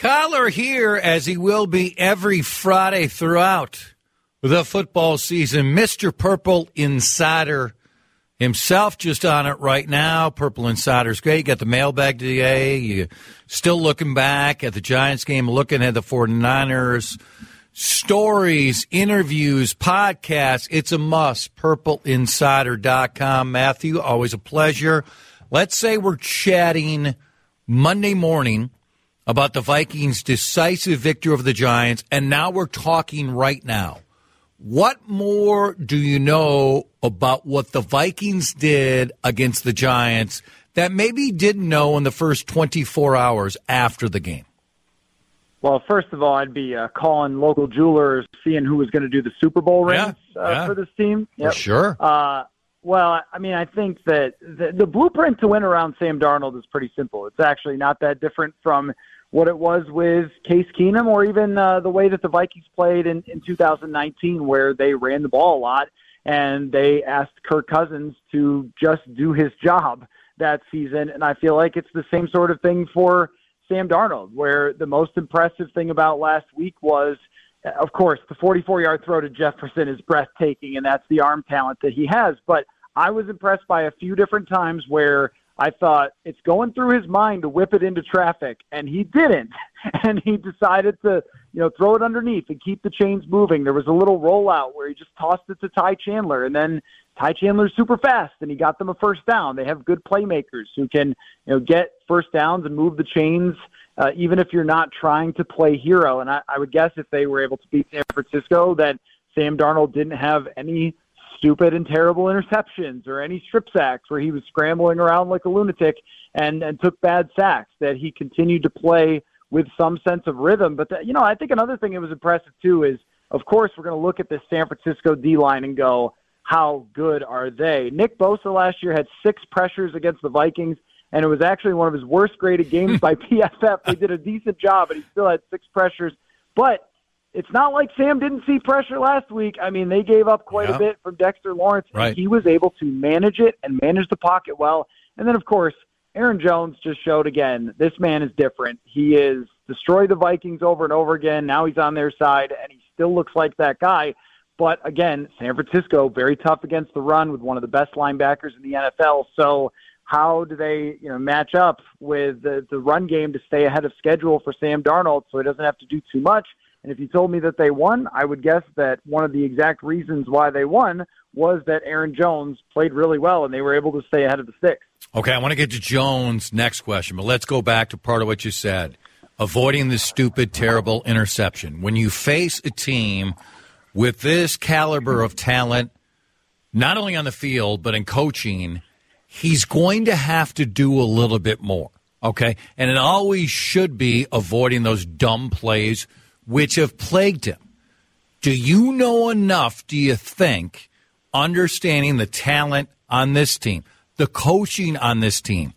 Kyler here, as he will be every Friday throughout the football season. Mr. Purple Insider himself, just on it right now. Purple Insider's great. You got the mailbag today. You still looking back at the Giants game, looking at the 49ers. Stories, interviews, podcasts. It's a must. PurpleInsider.com. Matthew, always a pleasure. Let's say we're chatting Monday morning about the Vikings' decisive victory over the Giants, and now we're talking right now. What more do you know about what the Vikings did against the Giants that maybe you didn't know in the first 24 hours after the game? Well, first of all, I'd be calling local jewelers, seeing who was going to do the Super Bowl rings for this team. Yep. For sure. Well, I mean, I think that the blueprint to win around Sam Darnold is pretty simple. It's actually not that different from what it was with Case Keenum, or even the way that the Vikings played in 2019, where they ran the ball a lot and they asked Kirk Cousins to just do his job that season. And I feel like it's the same sort of thing for Sam Darnold, where the most impressive thing about last week was, of course, the 44-yard throw to Jefferson is breathtaking, and that's the arm talent that he has. But I was impressed by a few different times where I thought it's going through his mind to whip it into traffic, and he didn't. And he decided to, throw it underneath and keep the chains moving. There was a little rollout where he just tossed it to Ty Chandler, and then Ty Chandler's super fast, and he got them a first down. They have good playmakers who can, get first downs and move the chains, even if you're not trying to play hero. And I would guess if they were able to beat San Francisco, that Sam Darnold didn't have any stupid and terrible interceptions or any strip sacks where he was scrambling around like a lunatic and took bad sacks, that he continued to play with some sense of rhythm. But, I think another thing that was impressive, too, is, of course, we're going to look at this San Francisco D-line and go, how good are they? Nick Bosa last year had 6 pressures against the Vikings, and it was actually one of his worst-graded games by PFF. They did a decent job, but he still had 6 pressures. But it's not like Sam didn't see pressure last week. I mean, they gave up quite a bit from Dexter Lawrence, and he was able to manage it and manage the pocket well. And then, of course, Aaron Jones just showed again, this man is different. He is destroyed the Vikings over and over again. Now he's on their side, and he still looks like that guy. But, again, San Francisco, very tough against the run with one of the best linebackers in the NFL. So how do they match up with the run game to stay ahead of schedule for Sam Darnold so he doesn't have to do too much? And if you told me that they won, I would guess that one of the exact reasons why they won was that Aaron Jones played really well and they were able to stay ahead of the sticks. Okay, I want to get to Jones' next question, but let's go back to part of what you said. Avoiding the stupid, terrible interception. When you face a team with this caliber of talent, not only on the field but in coaching, he's going to have to do a little bit more, okay? And it always should be avoiding those dumb plays which have plagued him. Do you know enough, do you think, understanding the talent on this team, the coaching on this team,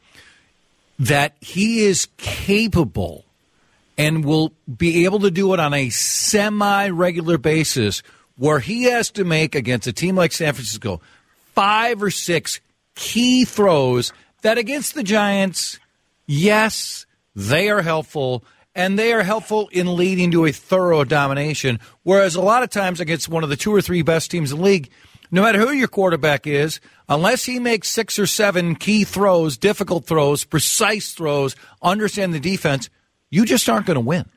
that he is capable and will be able to do it on a semi-regular basis where he has to make, against a team like San Francisco, 5 or 6 key throws that against the Giants, yes, they are helpful, and they are helpful in leading to a thorough domination, whereas a lot of times against one of the 2 or 3 best teams in the league, no matter who your quarterback is, unless he makes 6 or 7 key throws, difficult throws, precise throws, understand the defense, you just aren't going to win.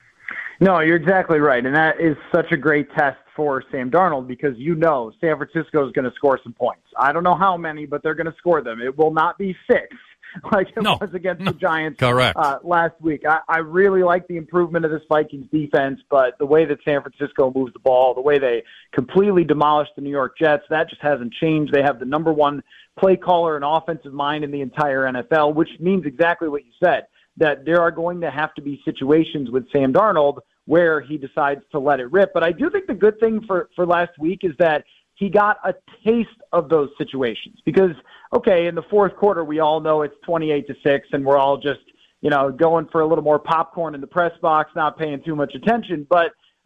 No, you're exactly right, and that is such a great test for Sam Darnold because San Francisco is going to score some points. I don't know how many, but they're going to score them. It will not be 6. Like it was against the Giants last week. I really like the improvement of this Vikings defense, but the way that San Francisco moves the ball, the way they completely demolished the New York Jets, that just hasn't changed. They have the number 1 play caller and offensive mind in the entire NFL, which means exactly what you said, that there are going to have to be situations with Sam Darnold where he decides to let it rip. But I do think the good thing for last week is that he got a taste of those situations because, okay, in the fourth quarter, we all know it's 28-6 and we're all just, going for a little more popcorn in the press box, not paying too much attention. But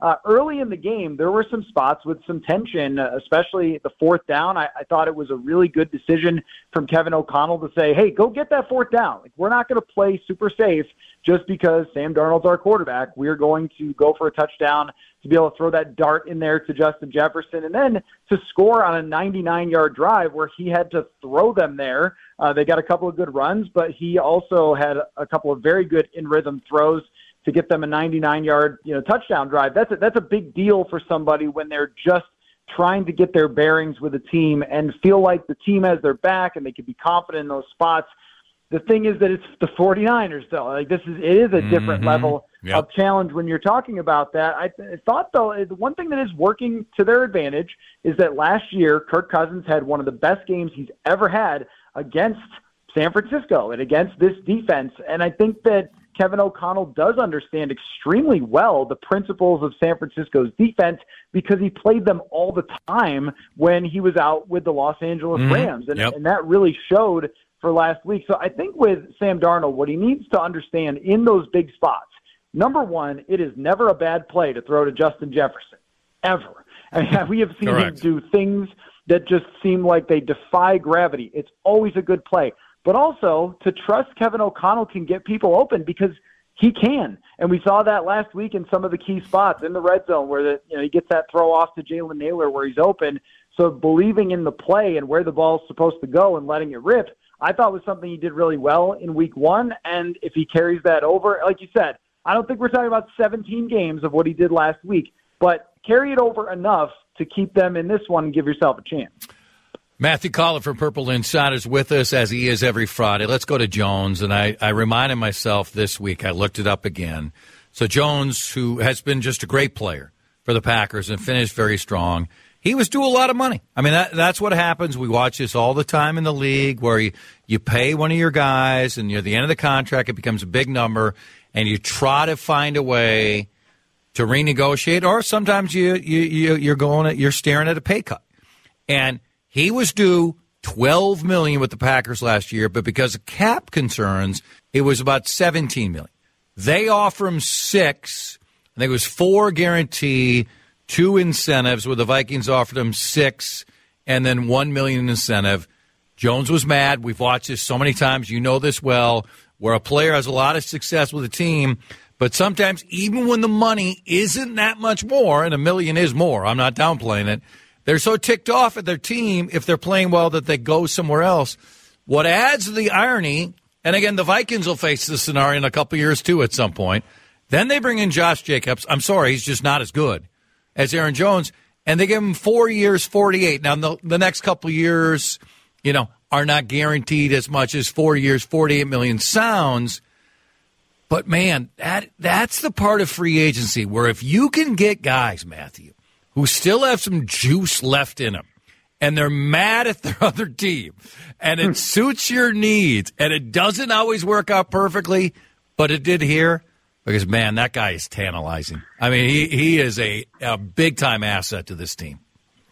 early in the game, there were some spots with some tension, especially the fourth down. I thought it was a really good decision from Kevin O'Connell to say, hey, go get that fourth down. Like, we're not going to play super safe just because Sam Darnold's our quarterback. We're going to go for a touchdown to be able to throw that dart in there to Justin Jefferson, and then to score on a 99-yard drive where he had to throw them there. They got a couple of good runs, but he also had a couple of very good in-rhythm throws to get them a 99-yard touchdown drive. That's a big deal for somebody when they're just trying to get their bearings with a team and feel like the team has their back and they can be confident in those spots. The thing is that it's the 49ers, though. Like, it is a different level of challenge when you're talking about that. I thought, though, the one thing that is working to their advantage is that last year Kirk Cousins had one of the best games he's ever had against San Francisco and against this defense. And I think that Kevin O'Connell does understand extremely well the principles of San Francisco's defense because he played them all the time when he was out with the Los Angeles Rams. And that really showed for last week. So I think with Sam Darnold, what he needs to understand in those big spots, number one, it is never a bad play to throw to Justin Jefferson, ever. I mean, we have seen him do things that just seem like they defy gravity. It's always a good play. But also to trust Kevin O'Connell can get people open because he can. And we saw that last week in some of the key spots in the red zone where he gets that throw off to Jalen Naylor where he's open. So believing in the play and where the ball's supposed to go and letting it rip, I thought was something he did really well in week one. And if he carries that over, like you said, I don't think we're talking about 17 games of what he did last week, but carry it over enough to keep them in this one and give yourself a chance. Matthew Collin from Purple Insider is with us, as he is every Friday. Let's go to Jones. And I reminded myself this week, I looked it up again. So Jones, who has been just a great player for the Packers and finished very strong, he was due a lot of money. I mean, that's what happens. We watch this all the time in the league where you pay one of your guys and near the end of the contract, it becomes a big number, and you try to find a way to renegotiate, or sometimes you're staring at a pay cut. And he was due $12 million with the Packers last year, but because of cap concerns, it was about $17 million. They offer him $6 million. I think it was $4 guarantee, 2 incentives, where the Vikings offered him $6 million and then $1 million incentive. Jones was mad. We've watched this so many times. You know this well, where a player has a lot of success with a team, but sometimes even when the money isn't that much more, and $1 million is more, I'm not downplaying it, they're so ticked off at their team if they're playing well that they go somewhere else. What adds to the irony, and again, the Vikings will face this scenario in a couple years too at some point, then they bring in Josh Jacobs. I'm sorry, he's just not as good as Aaron Jones, and they give him 4 years, 48. Now, the next couple years, are not guaranteed as much as 4 years, $48 million sounds. But, man, that's the part of free agency where if you can get guys, Matthew, who still have some juice left in them, and they're mad at their other team, and it suits your needs, and it doesn't always work out perfectly, but it did here, because, man, that guy is tantalizing. I mean, he is a big-time asset to this team.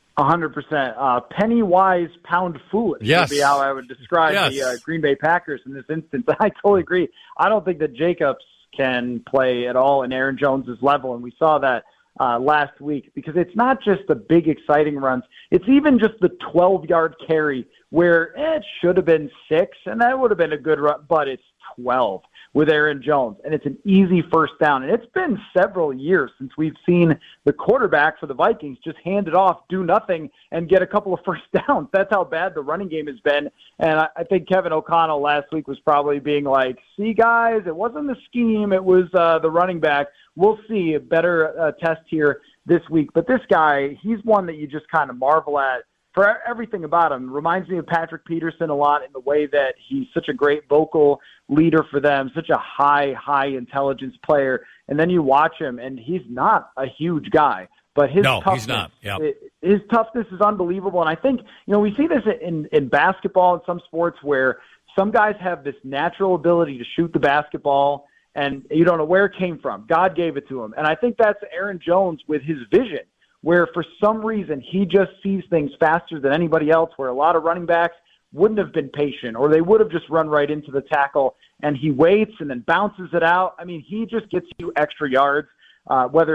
100%. Penny wise, pound foolish would be how I would describe the Green Bay Packers in this instance. I totally agree. I don't think that Jacobs can play at all in Aaron Jones' level, and we saw that last week, because it's not just the big exciting runs. It's even just the 12-yard carry where it should have been 6, and that would have been a good run, but it's 12 with Aaron Jones, and it's an easy first down. And it's been several years since we've seen the quarterback for the Vikings just hand it off, do nothing, and get a couple of first downs. That's how bad the running game has been. And I think Kevin O'Connell last week was probably being like, see, guys, it wasn't the scheme, it was the running back. We'll see a better test here this week. But this guy, he's one that you just kind of marvel at for everything about him. Reminds me of Patrick Peterson a lot in the way that he's such a great vocal leader for them, such a high intelligence player. And then you watch him, and he's not a huge guy. But his toughness, he's not. Yep. His toughness is unbelievable. And I think, we see this in basketball and some sports where some guys have this natural ability to shoot the basketball, and you don't know where it came from. God gave it to him. And I think that's Aaron Jones with his vision, where for some reason he just sees things faster than anybody else, where a lot of running backs wouldn't have been patient, or they would have just run right into the tackle, and he waits and then bounces it out. I mean, he just gets you extra yards, whether it's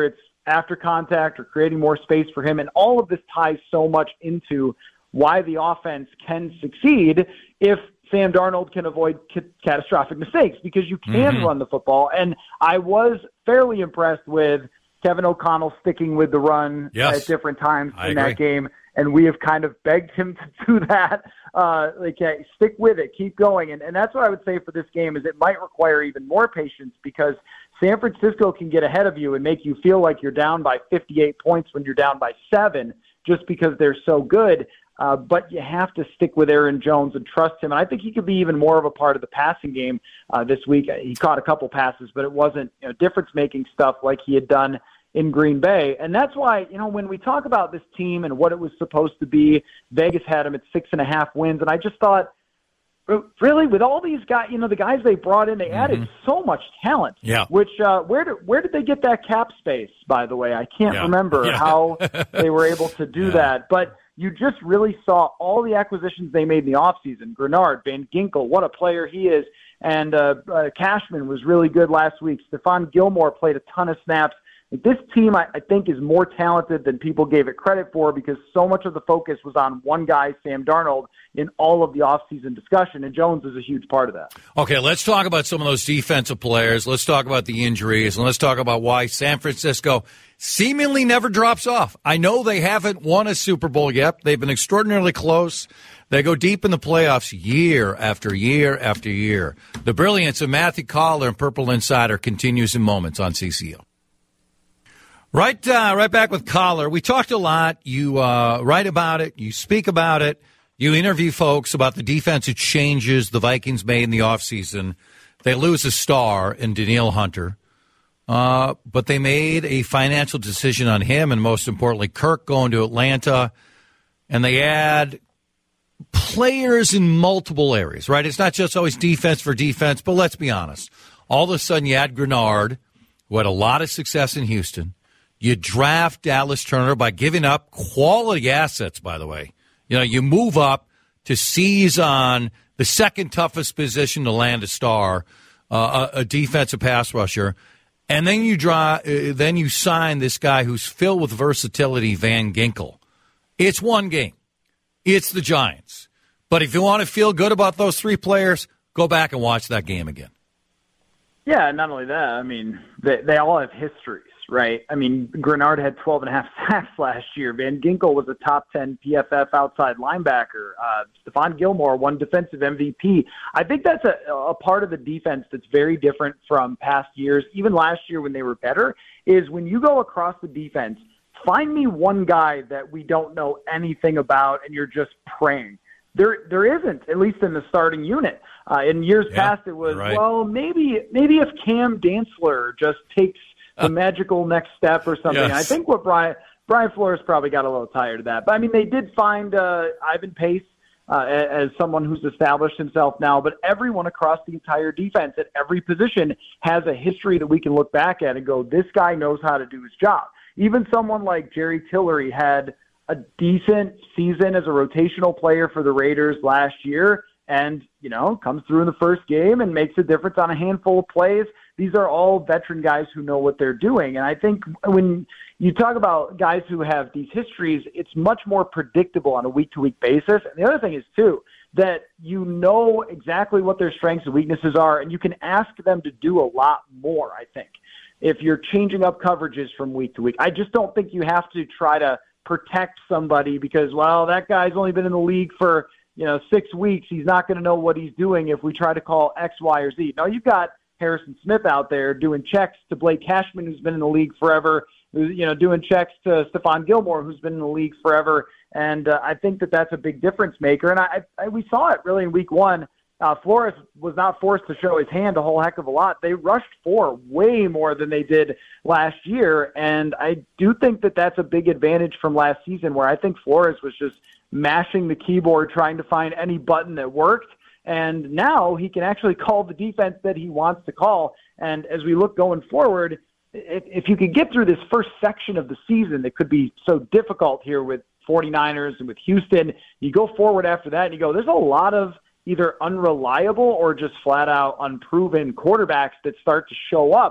after contact or creating more space for him. And all of this ties so much into why the offense can succeed if Sam Darnold can avoid catastrophic mistakes, because you can run the football. And I was fairly impressed with Kevin O'Connell sticking with the run at different times in that game. And we have kind of begged him to do that. Stick with it, keep going. And that's what I would say for this game is it might require even more patience, because San Francisco can get ahead of you and make you feel like you're down by 58 points when you're down by 7 just because they're so good. But you have to stick with Aaron Jones and trust him. And I think he could be even more of a part of the passing game this week. He caught a couple passes, but it wasn't difference-making stuff like he had done in Green Bay. And that's why, when we talk about this team and what it was supposed to be, Vegas had him at 6.5 wins. And I just thought, really, with all these guys, the guys they brought in, they added so much talent. Yeah. Which where did they get that cap space? By the way, I can't remember how they were able to do that. But you just really saw all the acquisitions they made in the offseason. Grenard, Van Ginkel, what a player he is, and Cashman was really good last week. Stephon Gilmore played a ton of snaps. This team, I think, is more talented than people gave it credit for, because so much of the focus was on one guy, Sam Darnold, in all of the offseason discussion, and Jones is a huge part of that. Okay, let's talk about some of those defensive players. Let's talk about the injuries, and let's talk about why San Francisco seemingly never drops off. I know they haven't won a Super Bowl yet. They've been extraordinarily close. They go deep in the playoffs year after year after year. The brilliance of Matthew Collar and Purple Insider continues in moments on CCO. Right back with Collar. We talked a lot. You write about it. You speak about it. You interview folks about the defensive changes the Vikings made in the offseason. They lose a star in Danielle Hunter, but they made a financial decision on him, and most importantly, Kirk going to Atlanta, and they add players in multiple areas, right? It's not just always defense for defense, but let's be honest. All of a sudden, you add Grenard, who had a lot of success in Houston. You draft Dallas Turner by giving up quality assets, by the way. You move up to seize on the second toughest position to land a star, a defensive pass rusher. And then you sign this guy who's filled with versatility, Van Ginkel. It's one game. It's the Giants. But if you want to feel good about those three players, go back and watch that game again. Yeah, not only that, I mean, they all have histories, right? I mean, Grenard had 12.5 sacks last year. Van Ginkel was a top 10 PFF outside linebacker. Stephon Gilmore won defensive MVP. I think that's a part of the defense that's very different from past years, even last year when they were better, is when you go across the defense, find me one guy that we don't know anything about and you're just praying. There isn't, at least in the starting unit. In years past, it was, well, maybe if Cam Dantzler just takes the magical next step or something. Yes. I think what Brian Flores probably got a little tired of that. But, I mean, they did find Ivan Pace as someone who's established himself now. But everyone across the entire defense at every position has a history that we can look back at and go, this guy knows how to do his job. Even someone like Jerry Tillery had a decent season as a rotational player for the Raiders last year and, comes through in the first game and makes a difference on a handful of plays. These are all veteran guys who know what they're doing. And I think when you talk about guys who have these histories, it's much more predictable on a week-to-week basis. And the other thing is, too, that you know exactly what their strengths and weaknesses are, and you can ask them to do a lot more, I think, if you're changing up coverages from week to week. I just don't think you have to try to protect somebody because, well, that guy's only been in the league for, 6 weeks. He's not going to know what he's doing if we try to call X, Y, or Z. No, you've got Harrison Smith out there doing checks to Blake Cashman, who's been in the league forever, doing checks to Stephon Gilmore, who's been in the league forever. And I think that that's a big difference maker. And we saw it really in week one. Flores was not forced to show his hand a whole heck of a lot. They rushed for way more than they did last year. And I do think that that's a big advantage from last season where I think Flores was just mashing the keyboard trying to find any button that worked. And now he can actually call the defense that he wants to call. And as we look going forward, if you could get through this first section of the season that could be so difficult here with 49ers and with Houston, you go forward after that and you go, there's a lot of either unreliable or just flat out unproven quarterbacks that start to show up.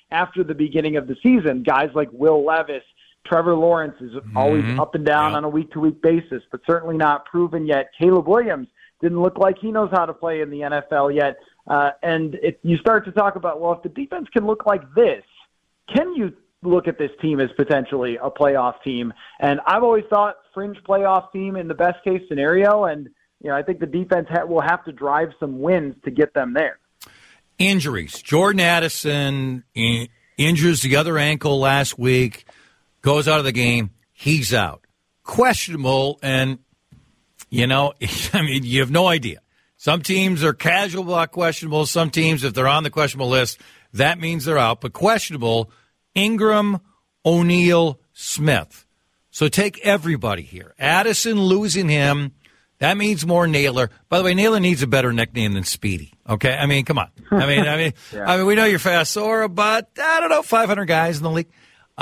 after the beginning of the season. Guys like Will Levis, Trevor Lawrence is always up and down on a week-to-week basis, but certainly not proven yet. Caleb Williams didn't look like he knows how to play in the NFL yet. And if you start to talk about, well, if the defense can look like this, can you look at this team as potentially a playoff team? And I've always thought fringe playoff team in the best case scenario. And, I think the defense will have to drive some wins to get them there. Injuries. Jordan Addison injures the other ankle last week, goes out of the game. He's out. Questionable. And, you have no idea. Some teams are casual about questionable. Some teams, if they're on the questionable list, that means they're out. But questionable, Ingram, O'Neal, Smith. So take everybody here. Addison losing him, that means more Naylor. By the way, Naylor needs a better nickname than Speedy. Okay, come on. We know you're fast, Sora, but I don't know, 500 guys in the league.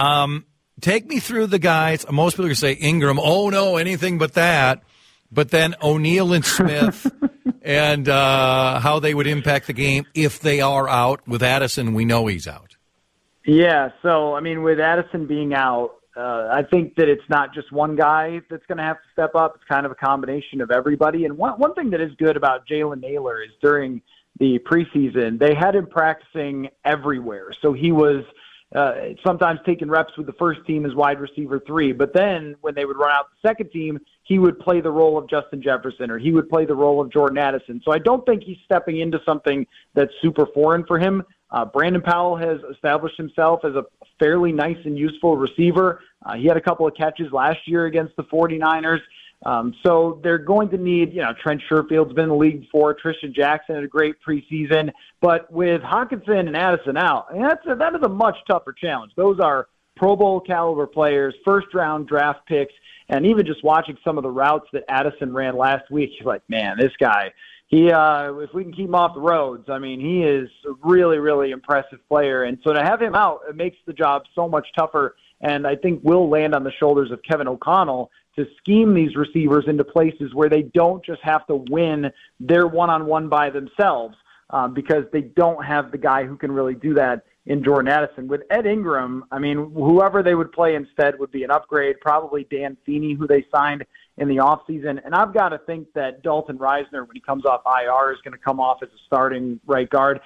Take me through the guys. Most people are going to say Ingram. Oh no, anything but that. But then O'Neal and Smith, and how they would impact the game if they are out. With Addison, we know he's out. Yeah, so, with Addison being out, I think that it's not just one guy that's going to have to step up. It's kind of a combination of everybody. And one thing that is good about Jalen Naylor is during the preseason, they had him practicing everywhere. So he was sometimes taking reps with the first team as wide receiver 3. But then when they would run out the second team, he would play the role of Justin Jefferson, or he would play the role of Jordan Addison. So I don't think he's stepping into something that's super foreign for him. Brandon Powell has established himself as a fairly nice and useful receiver. He had a couple of catches last year against the 49ers. So they're going to need, Trent Sherfield's been in the league before. Tristan Jackson had a great preseason. But with Hockenson and Addison out, that is a much tougher challenge. Those are Pro Bowl caliber players, first-round draft picks, and even just watching some of the routes that Addison ran last week, you're like, man, this guy, if we can keep him off the roads, he is a really, really impressive player. And so to have him out, it makes the job so much tougher. And I think will land on the shoulders of Kevin O'Connell to scheme these receivers into places where they don't just have to win their one-on-one by themselves, because they don't have the guy who can really do that in Jordan Addison. With Ed Ingram, whoever they would play instead would be an upgrade, probably Dan Feeney, who they signed in the offseason. And I've got to think that Dalton Reisner, when he comes off IR, is going to come off as a starting right guard.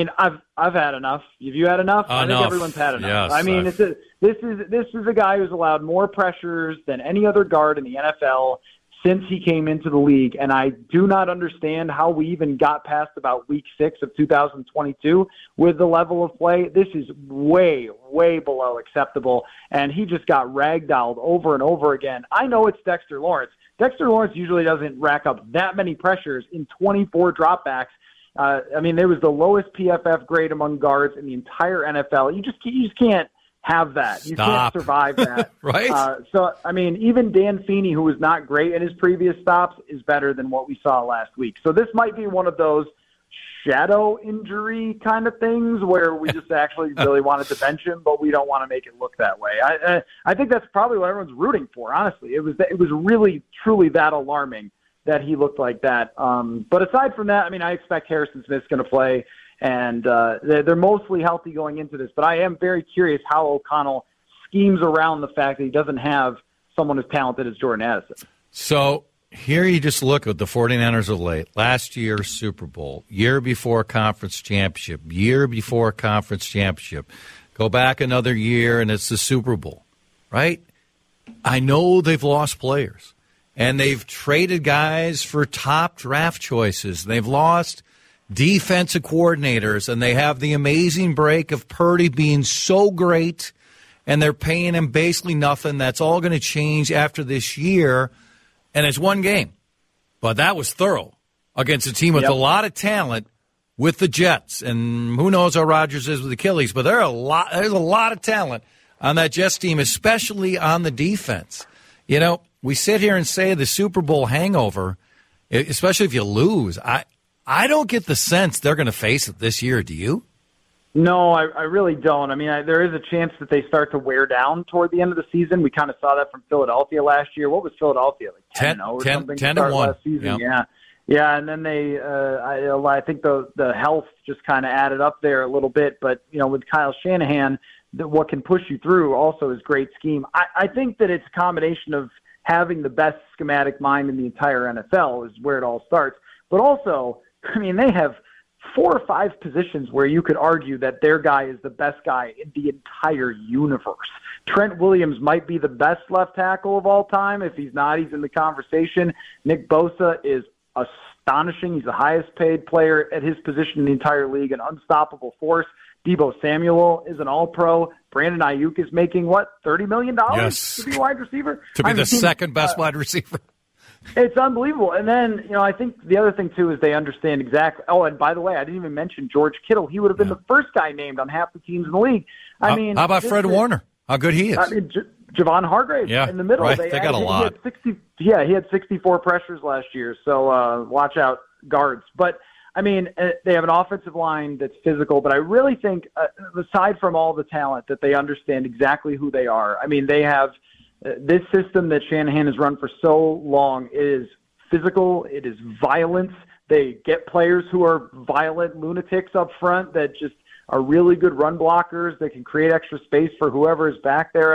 I've had enough. Have you had enough? I think everyone's had enough. Yes, this is a guy who's allowed more pressures than any other guard in the NFL since he came into the league, and I do not understand how we even got past about week 6 of 2022 with the level of play. This is way, way below acceptable, and he just got ragdolled over and over again. I know it's Dexter Lawrence. Dexter Lawrence usually doesn't rack up that many pressures in 24 dropbacks. There was the lowest PFF grade among guards in the entire NFL. You just can't have that. You can't survive that. Right? Even Dan Feeney, who was not great in his previous stops, is better than what we saw last week. So this might be one of those shadow injury kind of things where we just actually really wanted to bench him, but we don't want to make it look that way. I think that's probably what everyone's rooting for, honestly. It was really, truly that alarming that he looked like that. But aside from that, I expect Harrison Smith's going to play. And they're mostly healthy going into this. But I am very curious how O'Connell schemes around the fact that he doesn't have someone as talented as Jordan Addison. So here you just look at the 49ers of late. Last year, Super Bowl. Year before conference championship. Year before conference championship. Go back another year, and it's the Super Bowl. Right? I know they've lost players. And they've traded guys for top draft choices. They've lost defensive coordinators, and they have the amazing break of Purdy being so great, and they're paying him basically nothing. That's all going to change after this year, and it's one game. But that was thorough against a team with a lot of talent with the Jets, and who knows how Rodgers is with Achilles, but there's a lot of talent on that Jets team, especially on the defense. We sit here and say the Super Bowl hangover, especially if you lose. I don't get the sense they're going to face it this year. Do you? No, I really don't. There is a chance that they start to wear down toward the end of the season. We kind of saw that from Philadelphia last year. What was Philadelphia, like 10-0 or something? 10-1. Last season? Yeah. Yeah, and then I think the health just kind of added up there a little bit. But, with Kyle Shanahan, what can push you through also is great scheme. I think that it's a combination of having the best schematic mind in the entire NFL is where it all starts. But also, they have 4 or 5 positions where you could argue that their guy is the best guy in the entire universe. Trent Williams might be the best left tackle of all time. If he's not, he's in the conversation. Nick Bosa is astonishing. He's the highest paid player at his position in the entire league, an unstoppable force. Deebo Samuel is an all-pro. Brandon Ayuk is making, $30 million to be a wide receiver? To be the second best wide receiver. It's unbelievable. And then, I think the other thing, too, is they understand exactly. Oh, and by the way, I didn't even mention George Kittle. He would have been the first guy named on half the teams in the league. How about Fred Warner? How good he is. Javon Hargrave in the middle. Right. They got a lot. He had 64 pressures last year, so watch out, guards. But, they have an offensive line that's physical, but I really think, aside from all the talent, that they understand exactly who they are. They have this system that Shanahan has run for so long is physical. It is violence. They get players who are violent lunatics up front that just are really good run blockers that can create extra space for whoever is back there.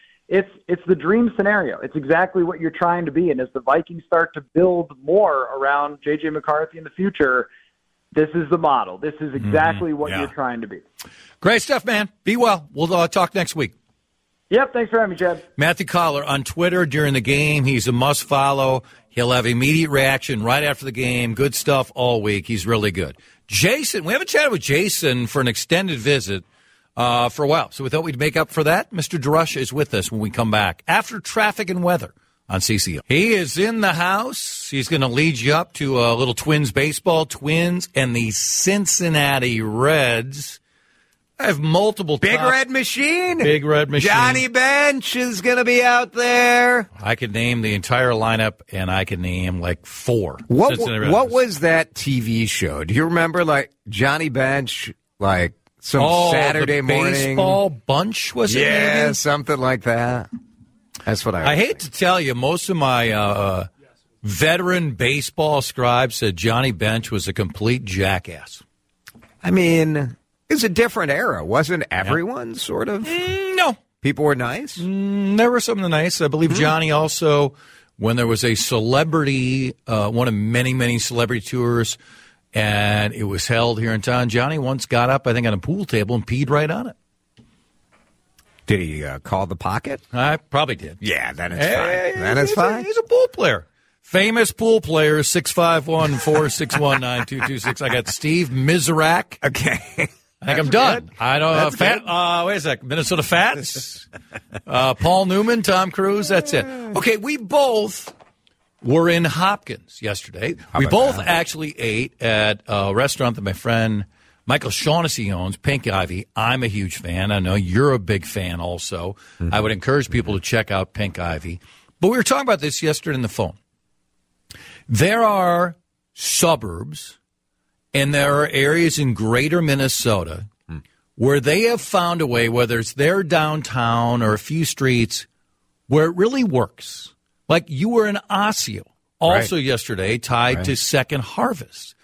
It's the dream scenario. It's exactly what you're trying to be. And as the Vikings start to build more around J.J. McCarthy in the future, this is the model. This is exactly what you're trying to be. Great stuff, man. Be well. We'll talk next week. Yep, thanks for having me, Chad. Matthew Collar on Twitter during the game. He's a must-follow. He'll have immediate reaction right after the game. Good stuff all week. He's really good. Jason, we haven't chatted with Jason for an extended visit for a while, so we thought we'd make up for that. Mr. DeRusha is with us when we come back after traffic and weather on CCO. He is in the house. He's going to lead you up to a little Twins baseball. Twins and the Cincinnati Reds. I have multiple Big Red Machine. Big Red Machine. Johnny Bench is going to be out there. I could name the entire lineup, and I could name like 4. What was that TV show? Do you remember, Johnny Bench, some Saturday morning? Baseball Bunch, was it? Yeah, maybe? something like that. That's what I hate to tell you, most of my veteran baseball scribes said Johnny Bench was a complete jackass. It's a different era. Wasn't everyone sort of? No. People were nice? There were some nice. I believe Johnny also, when there was a celebrity, one of many, many celebrity tours, and it was held here in town, Johnny once got up, I think, on a pool table and peed right on it. Did he call the pocket? I probably did. Yeah, then it's fine. Then it's fine. He's a pool player. Famous pool player, 651-461-9226. I got Steve Mizrak. Okay. I think I'm done. Good. I don't know. Wait a sec. Minnesota Fats. Paul Newman, Tom Cruise. That's it. Okay, we both were in Hopkins yesterday. We both actually ate at a restaurant that my friend Michael Shaughnessy owns, Pink Ivy. I'm a huge fan. I know you're a big fan also. I would encourage people to check out Pink Ivy. But we were talking about this yesterday on the phone. There are suburbs and there are areas in greater Minnesota where they have found a way, whether it's their downtown or a few streets, where it really works. Like you were in Osseo also yesterday, tied to Second Harvest.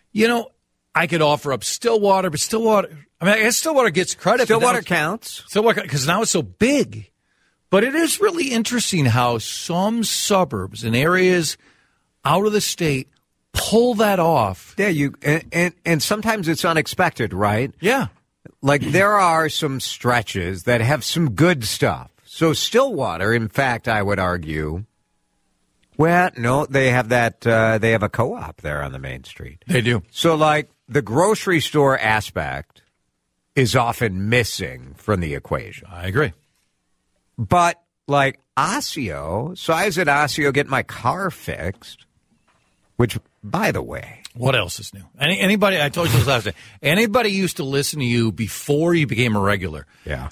I could offer up Stillwater, but Stillwater, I guess Stillwater gets credit. Stillwater counts. Stillwater, because now it's so big. But it is really interesting how some suburbs and areas out of the state pull that off. Yeah, and sometimes it's unexpected, right? Yeah. There are some stretches that have some good stuff. So Stillwater, in fact, I would argue, well, no, they have that, they have a co-op there on the main street. They do. So, the grocery store aspect is often missing from the equation. I agree. But, Osseo, so I was at Osseo getting my car fixed, which, by the way. What else is new? Anybody, I told you this last day, anybody used to listen to you before you became a regular. Yeah.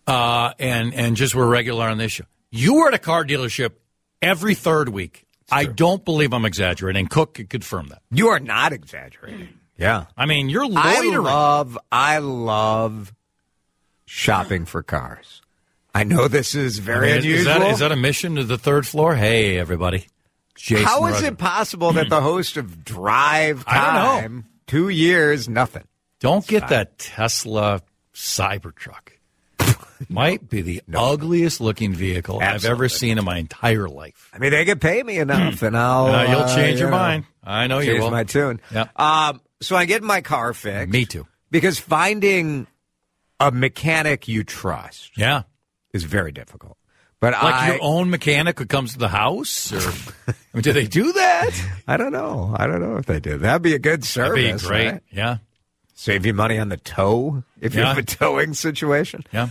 And just were regular on this show. You were at a car dealership every third week. I don't believe I'm exaggerating. Cook could confirm that. You are not exaggerating. Yeah. You're loitering. I love shopping for cars. I know this is very unusual. Is that a mission to the third floor? Hey, everybody. Jason How is Rosen. it possible that the host of Drive I don't know. Time, 2 years, nothing? Don't get that Tesla Cybertruck. Might be the ugliest looking vehicle I've ever seen in my entire life. I mean, they could pay me enough, and I'll. You'll change your you know, mind. I know you change will. my tune. Yeah. So I get my car fixed. Me too. Because finding a mechanic you trust Yeah. is very difficult. But Like your own mechanic who comes to the house? Or I mean, do they do that? I don't know. I don't know if they do. That'd be a good service. That'd be great. Right? Yeah. Save you money on the tow if you have a towing situation. Yeah.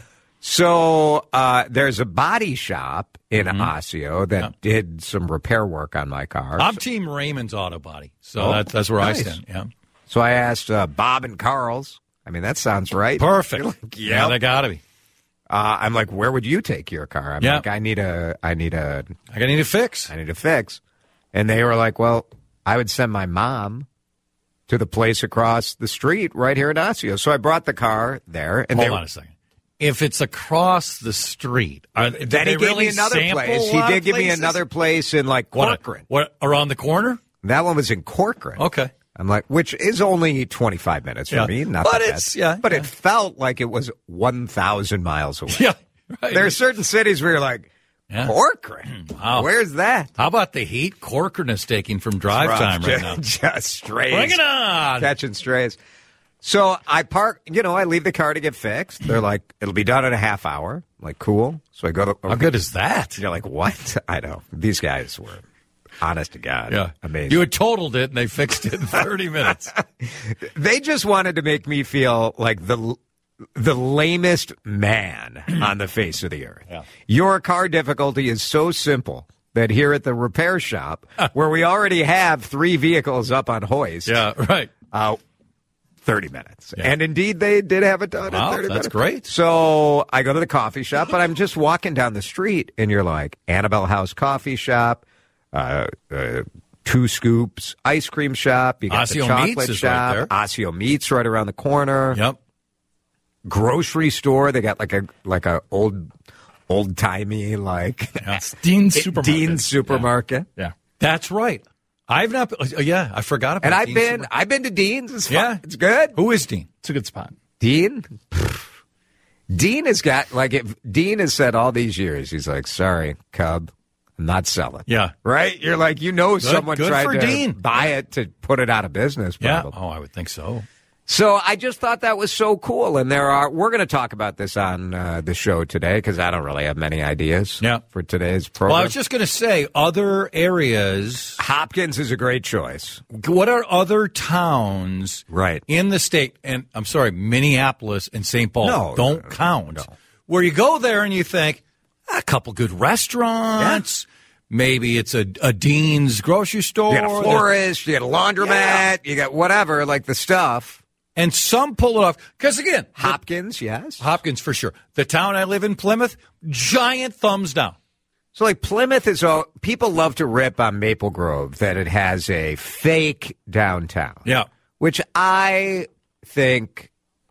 So there's a body shop in Osseo that did some repair work on my car. I'm Team Raymond's Auto Body. So that's where nice. I stand. Yeah. So I asked Bob and Carl's. I mean, that sounds right. Perfect. Like, Yeah, they got to be. I'm like, where would you take your car? I'm like, I need a I need a fix. fix. And they were like, well, I would send my mom to the place across the street right here in Osseo. So I brought the car there. And Hold on a second. If it's across the street, then he gave me another place. He did give me another place in like Corcoran. What around the corner? That one was in Corcoran. Okay. I'm like, which is only 25 minutes for me. Not but that it's bad. But it felt like it was 1,000 miles away. Yeah. Right. There are certain cities where you're like, Corcoran? Wow. Where's that? How about the heat Corcoran is taking from drive time right now? Just strays. Bring it on. Catching strays. So I park, I leave the car to get fixed. They're like, it'll be done in a half hour. I'm like, cool. So I go to. How good is that? You're like, what? I know. These guys were honest to God. Yeah. Amazing. You had totaled it and they fixed it in 30 minutes. They just wanted to make me feel like the lamest man on the face of the earth. Yeah. Your car difficulty is so simple that here at the repair shop, where we already have 3 vehicles up on hoist. Yeah, right. 30 minutes. Yeah. And indeed, they did have it done in 30 minutes. That's great. So I go to the coffee shop, but I'm just walking down the street, and you're like, Annabelle House Coffee Shop, 2 Scoops Ice Cream Shop, you got Osseo the chocolate Meats is shop, right there. Osseo Meats right around the corner. Yep. Grocery store, they got like a old timey Dean's Supermarket. Dean's Supermarket. Yeah. That's right. I've not. Yeah, I forgot about. And Dean's I've been to Dean's. It's fun. Yeah. It's good. Who is Dean? It's a good spot. Dean? Dean has got, if Dean has said all these years, he's like, sorry, Cub, I'm not selling. Yeah. Right? You're like, someone good tried for to Dean. buy it to put it out of business. Yeah. Probably. Oh, I would think so. So I just thought that was so cool. And we're going to talk about this on the show today because I don't really have many ideas for today's program. Well, I was just going to say other areas. Hopkins is a great choice. What are other towns in the state? And I'm sorry, Minneapolis and St. Paul don't count. No. Where you go there and you think a couple good restaurants. Yeah. Maybe it's a Dean's grocery store. You got a florist, you got a laundromat, you got whatever, like the stuff. And some pull it off. Because, again, Hopkins, yes. Hopkins, for sure. The town I live in, Plymouth, giant thumbs down. So, Plymouth is people love to rip on Maple Grove that it has a fake downtown. Yeah. Which I think,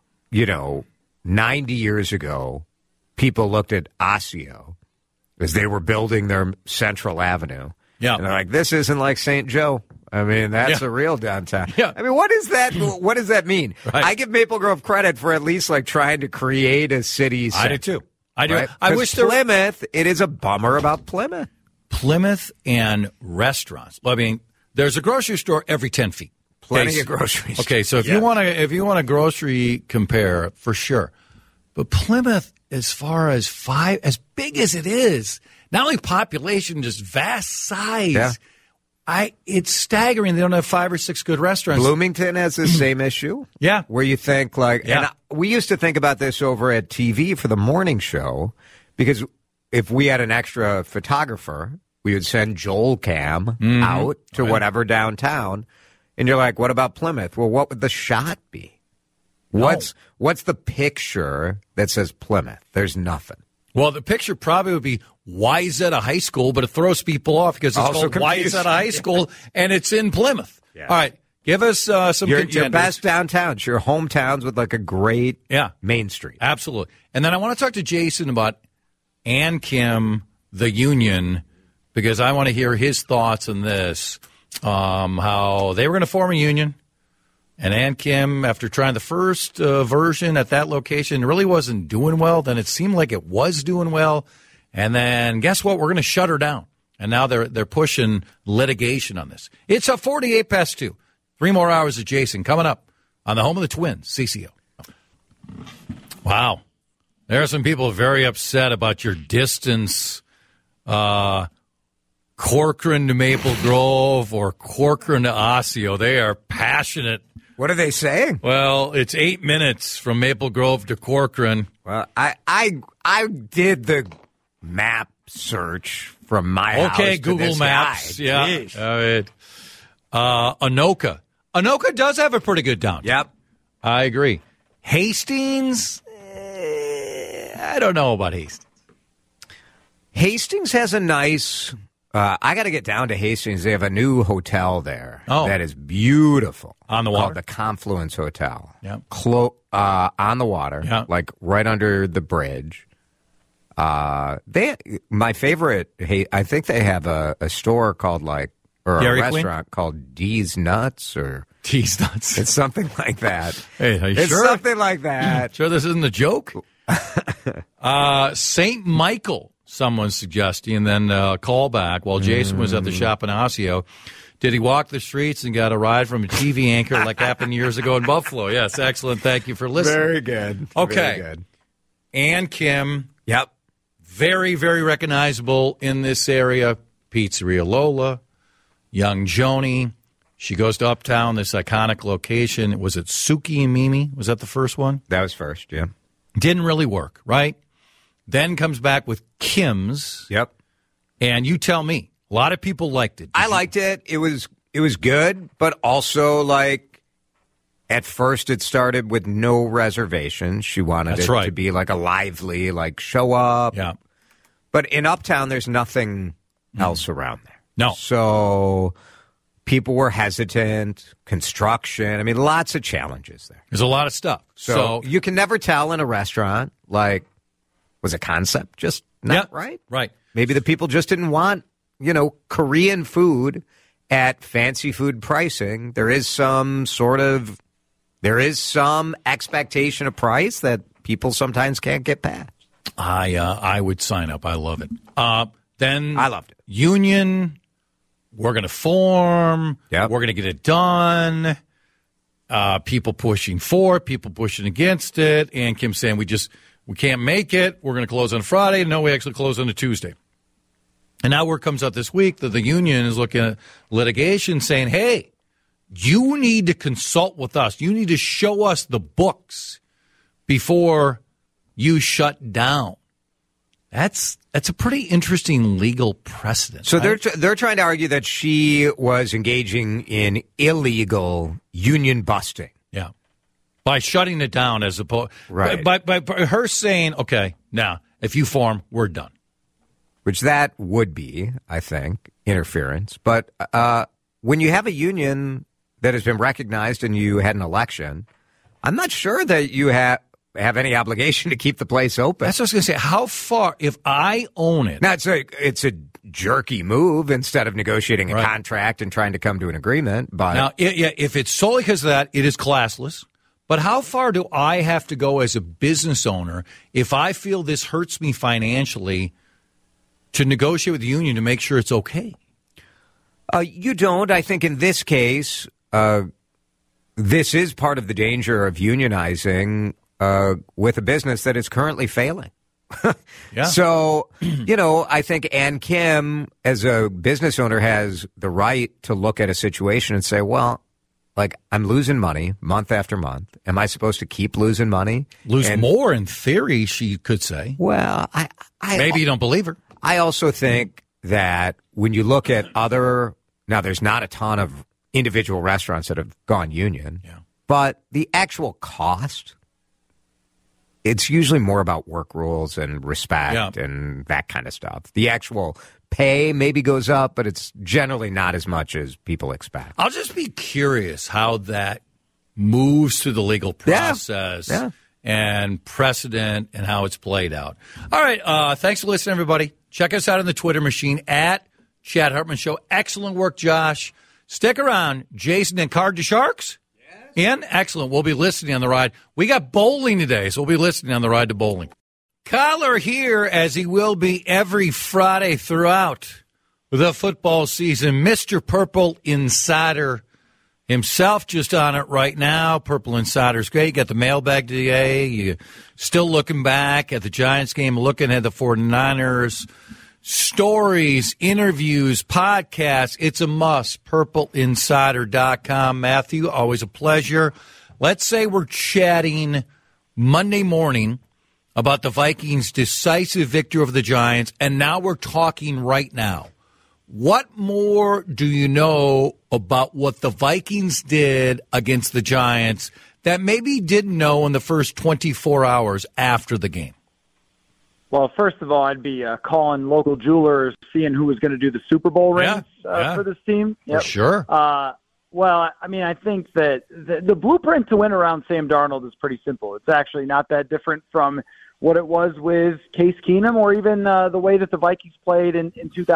90 years ago, people looked at Osseo as they were building their Central Avenue. Yeah. And they're like, this isn't like St. Joe. I mean, that's a real downtown. Yeah. I mean, what is that? What does that mean? Right. I give Maple Grove credit for at least trying to create a city. I do too. I do. Right? I wish Plymouth. It is a bummer about Plymouth. Plymouth and restaurants. I mean, there's a grocery store every 10 feet. Plenty of groceries. Okay, so if you want to grocery compare, for sure. But Plymouth, as far as as big as it is, not only population, just vast size. Yeah. It's staggering. They don't have 5 or 6 good restaurants. Bloomington has the same issue. Yeah. Where you think and we used to think about this over at TV for the morning show, because if we had an extra photographer, we would send Joel Cam out to whatever downtown. And you're like, what about Plymouth? Well, what would the shot be? What's the picture that says Plymouth? There's nothing. Well, the picture probably would be Wayzata High School, but it throws people off because it's Also called confusing. Wayzata High School, and it's in Plymouth. Yeah. All right, give us some contenders. Your best downtowns, your hometowns with a great Main Street. Absolutely. And then I want to talk to Jason about Ann Kim, the Union, because I want to hear his thoughts on this, how they were going to form a union. And Ann Kim, after trying the first version at that location, really wasn't doing well. Then it seemed like it was doing well. And then guess what? We're going to shut her down. And now they're pushing litigation on this. It's a 48 past 2. 3 more hours of Jason coming up on the home of the Twins, CCO. Wow. There are some people very upset about your distance, Corcoran to Maple Grove or Corcoran to Osseo. They are passionate. What are they saying? Well, it's 8 minutes from Maple Grove to Corcoran. Well, I did the map search from my house. Okay, to Google this Maps. guy. Yeah. Jeez. All right. Anoka. Anoka does have a pretty good downtown. Yep. I agree. Hastings, I don't know about Hastings. Hastings has a nice. I got to get down to Hastings. They have a new hotel there that is beautiful on the water. Called the Confluence Hotel. Yeah, on the water. Yeah, like right under the bridge. My favorite. I think they have a store called a Dairy restaurant called D's Nuts or D's Nuts. It's something like that. Hey, are you it's sure? something like that. Sure, this isn't a joke. St. Michael. Someone's suggesting, and then call back while Jason was at the shop in Osseo. Did he walk the streets and got a ride from a TV anchor like happened years ago in Buffalo? Yes, excellent. Thank you for listening. Very good. Okay. Very good. Ann Kim. Yep. Very, very recognizable in this area. Pizzeria Lola. Young Joni. She goes to Uptown, this iconic location. Was it Suki and Mimi? Was that the first one? That was first, yeah. Didn't really work, right? Then comes back with Kim's. Yep. And you tell me. A lot of people liked it. I liked it. It was good, but also at first it started with no reservations. She wanted it to be like a lively, show up. Yeah. But in Uptown, there's nothing else around there. No. So people were hesitant. Construction. I mean, lots of challenges there. There's a lot of stuff. So you can never tell in a restaurant, was a concept just not right? Right. Maybe the people just didn't want, Korean food at fancy food pricing. There is some expectation of price that people sometimes can't get past. I would sign up. I love it. Then I loved it. Union, we're going to form. Yep. We're going to get it done. People pushing for it, people pushing against it. And Kim saying we can't make it. We're going to close on Friday. No, we actually close on a Tuesday. And now word comes out this week that the union is looking at litigation saying, hey, you need to consult with us. You need to show us the books before you shut down. That's a pretty interesting legal precedent. So they're trying to argue that she was engaging in illegal union busting. Yeah. By shutting it down as opposed right. By her saying, okay, now if you form, we're done. Which that would be, I think, interference. But when you have a union that has been recognized and you had an election, I'm not sure that you have any obligation to keep the place open. That's what I was going to say. How far, if I own it? Now, it's a jerky move instead of negotiating a contract and trying to come to an agreement. But now, if it's solely because of that, it is classless. But how far do I have to go as a business owner if I feel this hurts me financially to negotiate with the union to make sure it's okay? You don't. I think in this case, this is part of the danger of unionizing with a business that is currently failing. Yeah. So, I think Ann Kim, as a business owner, has the right to look at a situation and say, well, I'm losing money month after month. Am I supposed to keep losing money? Lose more in theory, she could say. Well, I maybe you don't believe her. I also think that when you look at now there's not a ton of individual restaurants that have gone union, but the actual cost, it's usually more about work rules and respect and that kind of stuff. The actual pay maybe goes up, but it's generally not as much as people expect. I'll just be curious how that moves through the legal process and precedent and how it's played out. All right. Thanks for listening, everybody. Check us out on the Twitter machine at Chad Hartman Show. Excellent work, Josh. Stick around. Jason and Card to Sharks? Yes. Excellent. We'll be listening on the ride. We got bowling today, so we'll be listening on the ride to bowling. Collar here, as he will be every Friday throughout the football season. Mr. Purple Insider himself, just on it right now. Purple Insider's great. You got the mailbag today. You still looking back at the Giants game, looking at the 49ers. Stories, interviews, podcasts. It's a must. PurpleInsider.com. Matthew, always a pleasure. Let's say we're chatting Monday morning about the Vikings' decisive victory over the Giants, and now we're talking right now. What more do you know about what the Vikings did against the Giants that maybe you didn't know in the first 24 hours after the game? Well, first of all, I'd be calling local jewelers, seeing who was going to do the Super Bowl rings for this team. Yep. For sure. Well, I mean, I think that the blueprint to win around Sam Darnold is pretty simple. It's actually not that different from what it was with Case Keenum or even the way that the Vikings played in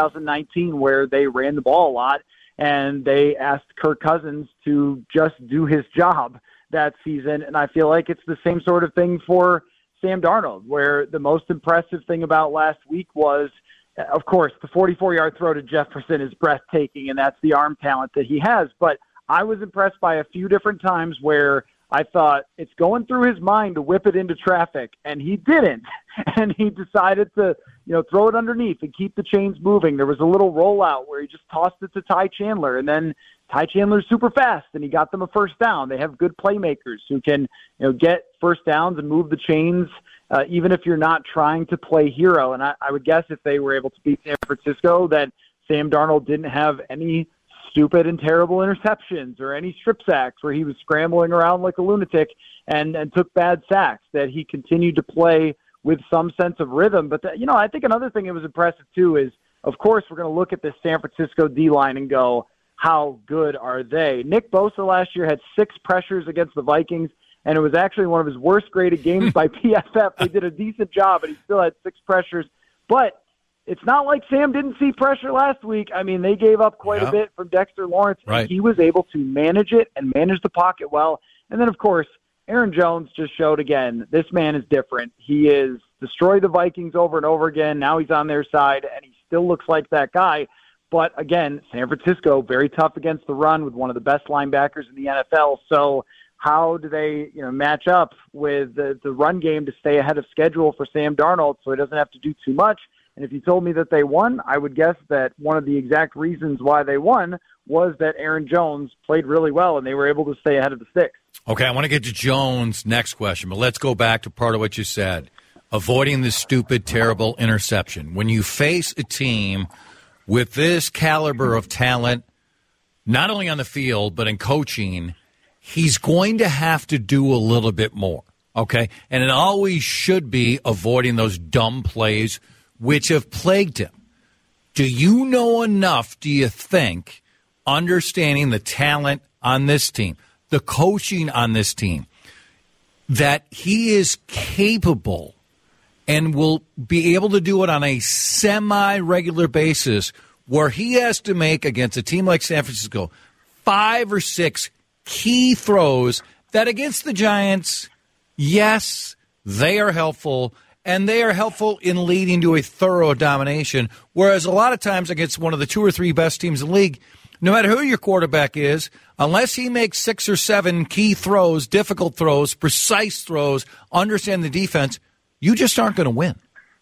2019, where they ran the ball a lot and they asked Kirk Cousins to just do his job that season. And I feel like it's the same sort of thing for Sam Darnold, where the most impressive thing about last week was, of course, the 44-yard throw to Jefferson is breathtaking, and that's the arm talent that he has. But I was impressed by a few different times where I thought it's going through his mind to whip it into traffic, and he didn't. And he decided to, throw it underneath and keep the chains moving. There was a little rollout where he just tossed it to Ty Chandler, and then Ty Chandler's super fast, and he got them a first down. They have good playmakers who can, get first downs and move the chains, even if you're not trying to play hero. And I would guess if they were able to beat San Francisco, that Sam Darnold didn't have any stupid and terrible interceptions or any strip sacks where he was scrambling around like a lunatic and took bad sacks, that he continued to play with some sense of rhythm. But, I think another thing that was impressive, too, is, of course, we're going to look at this San Francisco D-line and go, how good are they? Nick Bosa last year had 6 pressures against the Vikings, and it was actually one of his worst-graded games by PFF. They did a decent job, but he still had 6 pressures. But it's not like Sam didn't see pressure last week. I mean, they gave up quite a bit from Dexter Lawrence, and he was able to manage it and manage the pocket well. And then, of course, Aaron Jones just showed again, this man is different. He is destroyed the Vikings over and over again. Now he's on their side, and he still looks like that guy. But, again, San Francisco, very tough against the run with one of the best linebackers in the NFL. So how do they match up with the run game to stay ahead of schedule for Sam Darnold so he doesn't have to do too much? And if you told me that they won, I would guess that one of the exact reasons why they won was that Aaron Jones played really well and they were able to stay ahead of the sticks. Okay, I want to get to Jones' next question, but let's go back to part of what you said. Avoiding the stupid, terrible interception. When you face a team with this caliber of talent, not only on the field, but in coaching, he's going to have to do a little bit more, okay? And it always should be avoiding those dumb plays which have plagued him. Do you know enough, do you think, understanding the talent on this team, the coaching on this team, that he is capable and will be able to do it on a semi-regular basis where he has to make, against a team like San Francisco, 5 or 6 key throws that against the Giants, yes, they are helpful, and they are helpful in leading to a thorough domination, whereas a lot of times against one of the 2 or 3 best teams in the league, no matter who your quarterback is, unless he makes 6 or 7 key throws, difficult throws, precise throws, understand the defense, you just aren't going to win.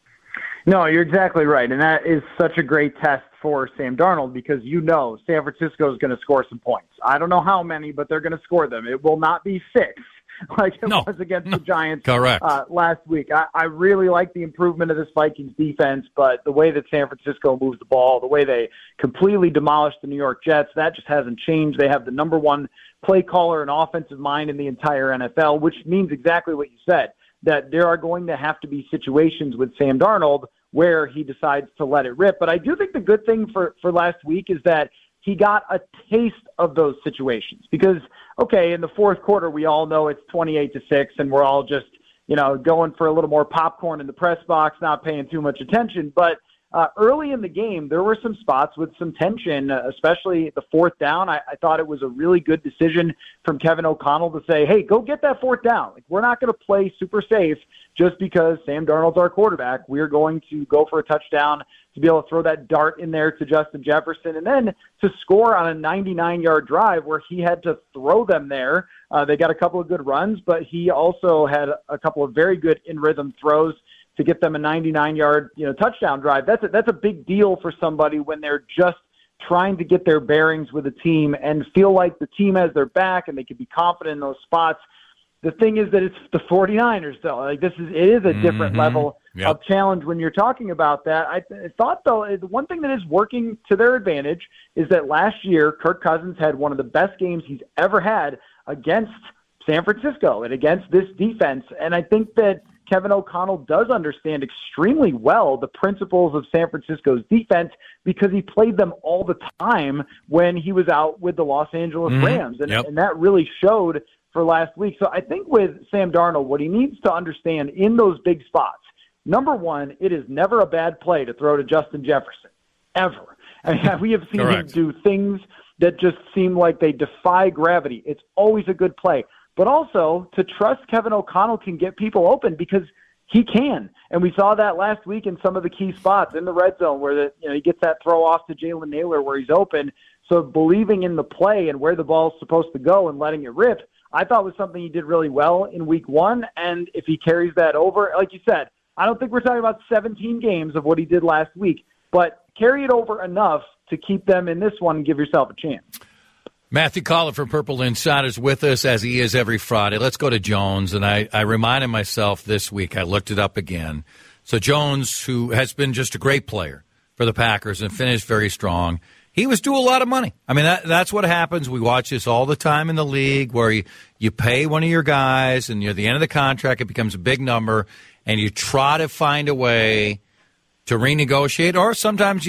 No, you're exactly right, and that is such a great test for Sam Darnold because San Francisco is going to score some points. I don't know how many, but they're going to score them. It will not be 6 like it was against the Giants last week. I really like the improvement of this Vikings defense, but the way that San Francisco moves the ball, the way they completely demolished the New York Jets, that just hasn't changed. They have the number 1 play caller and offensive mind in the entire NFL, which means exactly what you said, that there are going to have to be situations with Sam Darnold where he decides to let it rip. But I do think the good thing for last week is that he got a taste of those situations because, okay, in the fourth quarter, we all know it's 28-6 and we're all just, going for a little more popcorn in the press box, not paying too much attention. But early in the game, there were some spots with some tension, especially the fourth down. I thought it was a really good decision from Kevin O'Connell to say, hey, go get that fourth down. Like, we're not going to play super safe just because Sam Darnold's our quarterback. We're going to go for a touchdown to be able to throw that dart in there to Justin Jefferson and then to score on a 99-yard drive where he had to throw them there. They got a couple of good runs, but he also had a couple of very good in-rhythm throws to get them a 99-yard, touchdown drive. That's a big deal for somebody when they're just trying to get their bearings with a team and feel like the team has their back and they can be confident in those spots. The thing is that it's the 49ers, though. Like, it is a different level of challenge when you're talking about that. I thought, though, the one thing that is working to their advantage is that last year Kirk Cousins had one of the best games he's ever had against San Francisco and against this defense. And I think that Kevin O'Connell does understand extremely well the principles of San Francisco's defense because he played them all the time when he was out with the Los Angeles Rams. And that really showed for last week. So I think with Sam Darnold, what he needs to understand in those big spots, number one, it is never a bad play to throw to Justin Jefferson, ever. I mean, we have seen him do things that just seem like they defy gravity. It's always a good play. But also to trust Kevin O'Connell can get people open because he can. And we saw that last week in some of the key spots in the red zone where he gets that throw off to Jalen Naylor where he's open. So believing in the play and where the ball's supposed to go and letting it rip, I thought was something he did really well in week one. And if he carries that over, like you said, I don't think we're talking about 17 games of what he did last week, but carry it over enough to keep them in this one and give yourself a chance. Matthew Collin from Purple Insiders with us, as he is every Friday. Let's go to Jones, and I reminded myself this week, I looked it up again. So Jones, who has been just a great player for the Packers and finished very strong, he was due a lot of money. I mean, that's what happens. We watch this all the time in the league where you pay one of your guys, and near the end of the contract, it becomes a big number, and you try to find a way to renegotiate, or sometimes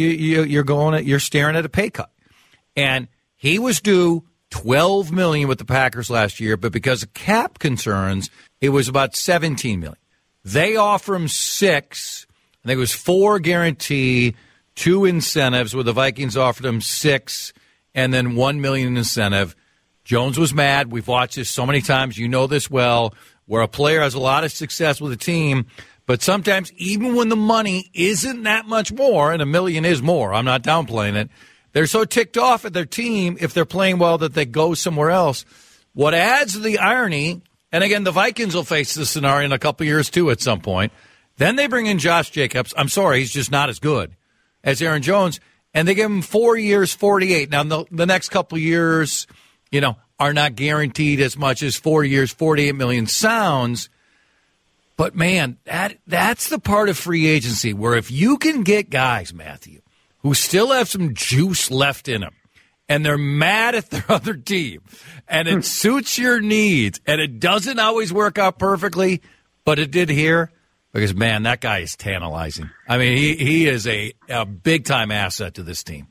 you're staring at a pay cut. And he was due $12 million with the Packers last year, but because of cap concerns, it was about $17 million. They offer him $6 million. I think it was $4 guarantee, 2 incentives, where the Vikings offered him $6 million and then $1 million incentive. Jones was mad. We've watched this so many times. You know this well, where a player has a lot of success with a team, but sometimes even when the money isn't that much more, and $1 million is more, I'm not downplaying it, they're so ticked off at their team if they're playing well that they go somewhere else. What adds to the irony, and again, the Vikings will face this scenario in a couple years too at some point, then they bring in Josh Jacobs. I'm sorry, he's just not as good as Aaron Jones, and they give him 4 years, $48 million. Now, the next couple years, are not guaranteed as much as 4 years, $48 million sounds. But, man, that's the part of free agency where if you can get guys, Matthew, who still have some juice left in them, and they're mad at their other team, and it suits your needs, and it doesn't always work out perfectly, but it did here, because, man, that guy is tantalizing. I mean, he is a big-time asset to this team.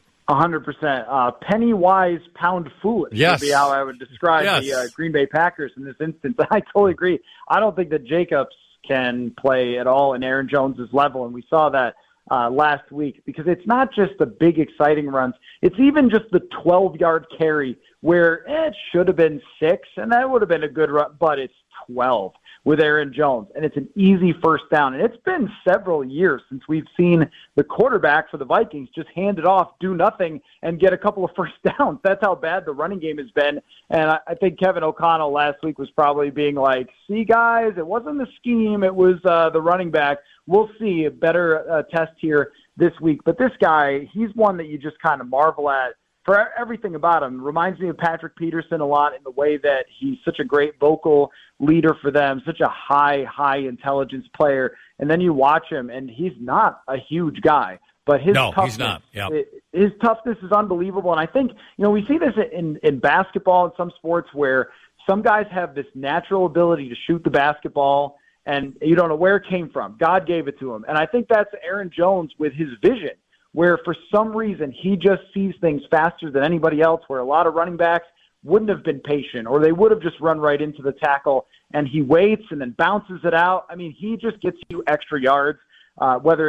100%. Penny wise, pound foolish would be how I would describe the Green Bay Packers in this instance. I totally agree. I don't think that Jacobs can play at all in Aaron Jones's level, and we saw that last week, because it's not just the big exciting runs. It's even just the 12-yard carry where it should have been 6, and that would have been a good run, but it's 12 with Aaron Jones, and it's an easy first down. And it's been several years since we've seen the quarterback for the Vikings just hand it off, do nothing, and get a couple of first downs. That's how bad the running game has been. And I think Kevin O'Connell last week was probably being like, see, guys, it wasn't the scheme, it was the running back. We'll see a better test here this week. But this guy, he's one that you just kind of marvel at for everything about him. Reminds me of Patrick Peterson a lot in the way that he's such a great vocal leader for them, such a high intelligence player. And then you watch him, and he's not a huge guy. But his toughness, he's not. Yep. His toughness is unbelievable. And I think, we see this in basketball and some sports where some guys have this natural ability to shoot the basketball, and you don't know where it came from. God gave it to him. And I think that's Aaron Jones with his vision, where for some reason he just sees things faster than anybody else, where a lot of running backs wouldn't have been patient, or they would have just run right into the tackle, and he waits and then bounces it out. I mean, he just gets you extra yards, whether it's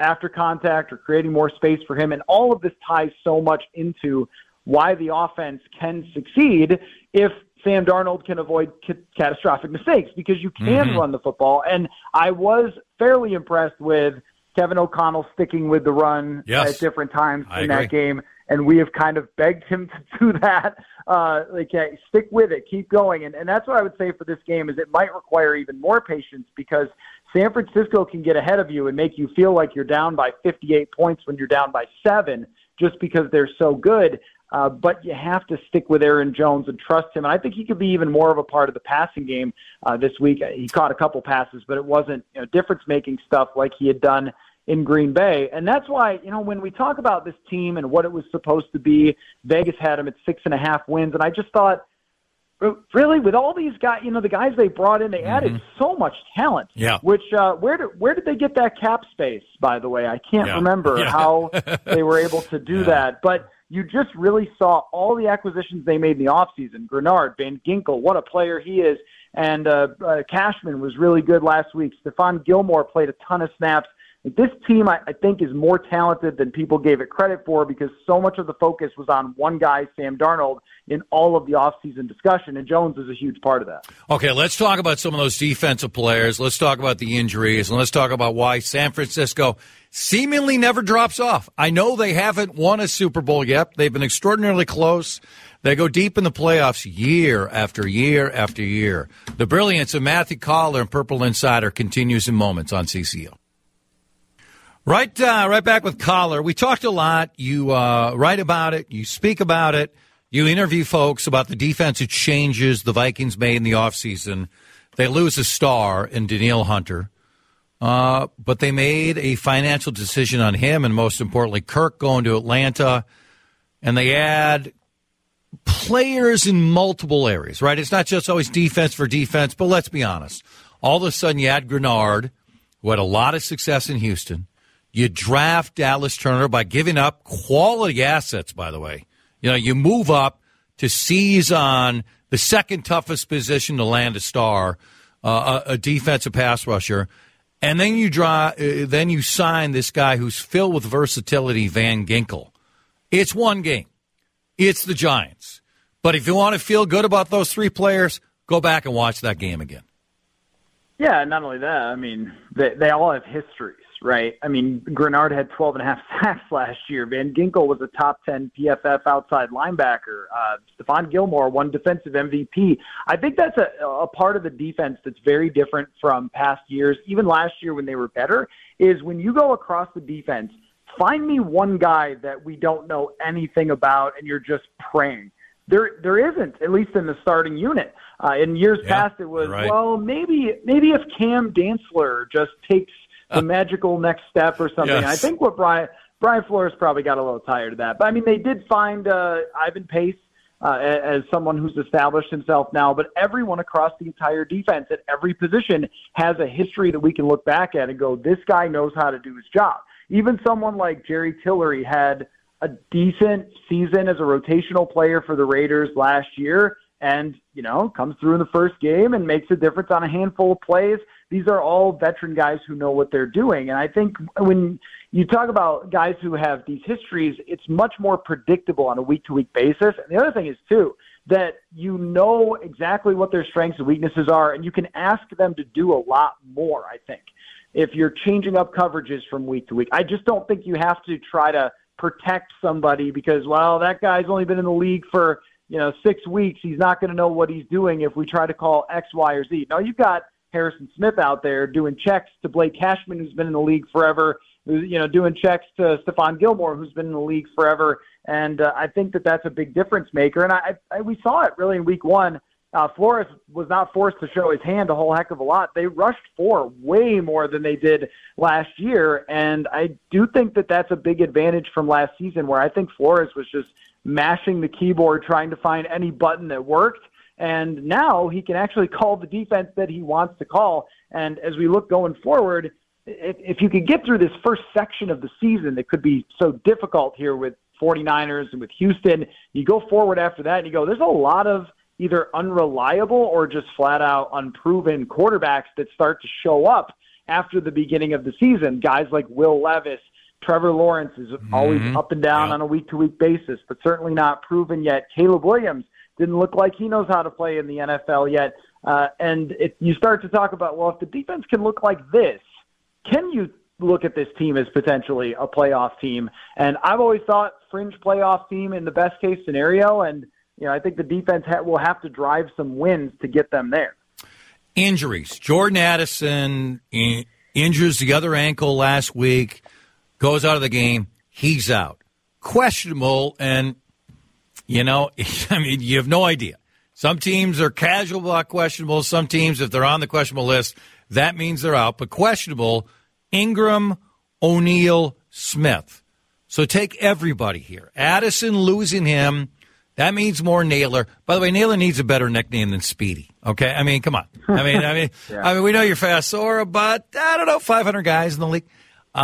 after contact or creating more space for him. And all of this ties so much into why the offense can succeed if Sam Darnold can avoid catastrophic mistakes, because you can run the football. And I was fairly impressed with Kevin O'Connell sticking with the run at different times in that game. And we have kind of begged him to do that. Stick with it, keep going. And that's what I would say for this game is it might require even more patience, because San Francisco can get ahead of you and make you feel like you're down by 58 points when you're down by 7 just because they're so good. But you have to stick with Aaron Jones and trust him. And I think he could be even more of a part of the passing game this week. He caught a couple passes, but it wasn't difference-making stuff like he had done in Green Bay. And that's why, when we talk about this team and what it was supposed to be, Vegas had him at 6.5 wins. And I just thought, really, with all these guys, the guys they brought in, they added so much talent. Yeah. Which, where did they get that cap space, by the way? I can't remember how they were able to do that. But you just really saw all the acquisitions they made in the offseason. Grenard, Van Ginkel, what a player he is. And Cashman was really good last week. Stephon Gilmore played a ton of snaps. This team, I think, is more talented than people gave it credit for, because so much of the focus was on one guy, Sam Darnold, in all of the offseason discussion, and Jones is a huge part of that. Okay, let's talk about some of those defensive players. Let's talk about the injuries, and let's talk about why San Francisco seemingly never drops off. I know they haven't won a Super Bowl yet. They've been extraordinarily close. They go deep in the playoffs year after year after year. The brilliance of Matthew Collar and Purple Insider continues in moments on CCO. Right back with Collar. We talked a lot. You write about it. You speak about it. You interview folks about the defensive changes the Vikings made in the offseason. They lose a star in Danielle Hunter, but they made a financial decision on him, and most importantly, Kirk going to Atlanta, and they add players in multiple areas, right? It's not just always defense for defense, but let's be honest. All of a sudden, you add Grenard, who had a lot of success in Houston. You draft Dallas Turner by giving up quality assets, by the way. You move up to seize on the second toughest position to land a star, a defensive pass rusher. And then you sign this guy who's filled with versatility, Van Ginkel. It's one game. It's the Giants. But if you want to feel good about those three players, go back and watch that game again. Yeah, not only that, I mean, they all have histories, right? I mean, Grenard had 12.5 sacks last year. Van Ginkel was a top 10 PFF outside linebacker. Stephon Gilmore won defensive MVP. I think that's a part of the defense that's very different from past years. Even last year when they were better, is when you go across the defense, find me one guy that we don't know anything about and you're just praying. There isn't, at least in the starting unit. In years past, it was, well, maybe if Cam Dantzler just takes the magical next step or something. Yes. I think what Brian Flores probably got a little tired of that. But, I mean, they did find Ivan Pace as someone who's established himself now. But everyone across the entire defense at every position has a history that we can look back at and go, this guy knows how to do his job. Even someone like Jerry Tillery had a decent season as a rotational player for the Raiders last year and, comes through in the first game and makes a difference on a handful of plays. These are all veteran guys who know what they're doing. And I think when you talk about guys who have these histories, it's much more predictable on a week-to-week basis. And the other thing is, too, that you know exactly what their strengths and weaknesses are, and you can ask them to do a lot more, I think, if you're changing up coverages from week to week. I just don't think you have to try to protect somebody because, well, that guy's only been in the league for, 6 weeks. He's not going to know what he's doing if we try to call X, Y, or Z. No, you've got Harrison Smith out there doing checks to Blake Cashman, who's been in the league forever, doing checks to Stephon Gilmore, who's been in the league forever. And I think that that's a big difference maker. And we saw it really in week one. Flores was not forced to show his hand a whole heck of a lot. They rushed 4 way more than they did last year, and I do think that that's a big advantage from last season where I think Flores was just mashing the keyboard trying to find any button that worked, and now he can actually call the defense that he wants to call. And as we look going forward, if you could get through this first section of the season that could be so difficult here with 49ers and with Houston, you go forward after that and you go, there's a lot of either unreliable or just flat out unproven quarterbacks that start to show up after the beginning of the season. Guys like Will Levis, Trevor Lawrence is always up and down on a week-to-week basis, but certainly not proven yet. Caleb Williams didn't look like he knows how to play in the NFL yet. And if you start to talk about, well, if the defense can look like this, can you look at this team as potentially a playoff team? And I've always thought fringe playoff team in the best-case scenario, and I think the defense will have to drive some wins to get them there. Injuries. Jordan Addison injures the other ankle last week, goes out of the game. He's out. Questionable, and, you have no idea. Some teams are casual about questionable. Some teams, if they're on the questionable list, that means they're out. But questionable, Ingram, O'Neal, Smith. So take everybody here. Addison losing him, that means more Naylor. By the way, Naylor needs a better nickname than Speedy. Okay, come on. We know you're fast, Sora, but I don't know, 500 guys in the league.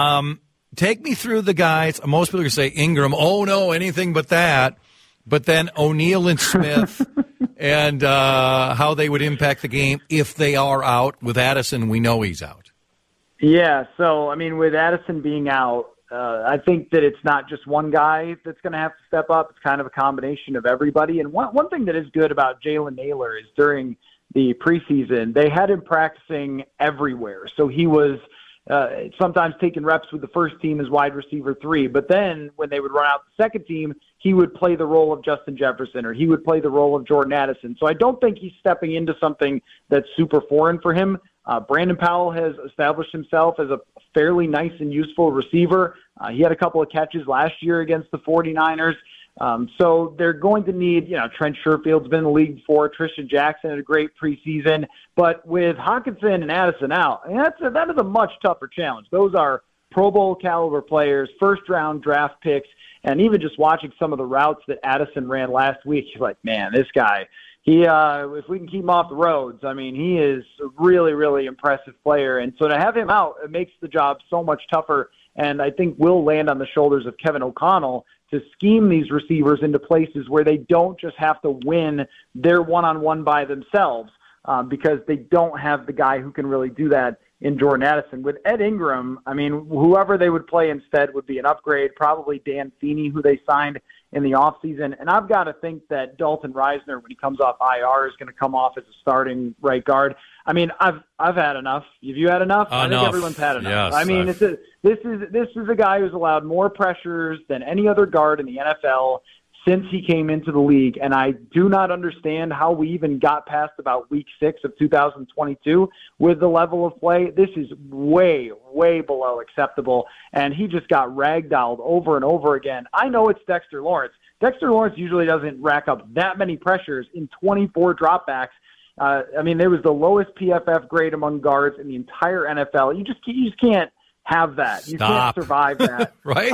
Take me through the guys. Most people are going to say Ingram. Oh no, anything but that. But then O'Neal and Smith, and how they would impact the game if they are out. With Addison, we know he's out. Yeah. So with Addison being out, I think that it's not just one guy that's going to have to step up. It's kind of a combination of everybody. And one thing that is good about Jalen Naylor is during the preseason, they had him practicing everywhere. So he was sometimes taking reps with the first team as wide receiver 3. But then when they would run out the second team, he would play the role of Justin Jefferson, or he would play the role of Jordan Addison. So I don't think he's stepping into something that's super foreign for him. Brandon Powell has established himself as a fairly nice and useful receiver. He had a couple of catches last year against the 49ers. So they're going to need, Trent Sherfield's been in the league before. Tristan Jackson had a great preseason. But with Hockenson and Addison out, that is a much tougher challenge. Those are Pro Bowl caliber players, first-round draft picks, and even just watching some of the routes that Addison ran last week, you're like, man, this guy, if we can keep him off the roads, he is a really, really impressive player. And so to have him out, it makes the job so much tougher. And I think will land on the shoulders of Kevin O'Connell to scheme these receivers into places where they don't just have to win their one-on-one by themselves, because they don't have the guy who can really do that in Jordan Addison. With Ed Ingram, whoever they would play instead would be an upgrade, probably Dan Feeney, who they signed in the offseason. And I've got to think that Dalton Reisner, when he comes off IR, is going to come off as a starting right guard. I've had enough. Have you had enough? I think everyone's had enough. Yes, this is a guy who's allowed more pressures than any other guard in the NFL since he came into the league, and I do not understand how we even got past about week 6 of 2022 with the level of play. This is way, way below acceptable, and he just got ragdolled over and over again. I know it's Dexter Lawrence. Dexter Lawrence usually doesn't rack up that many pressures in 24 dropbacks. There was the lowest PFF grade among guards in the entire NFL. You just can't have that. You can't survive that. Right?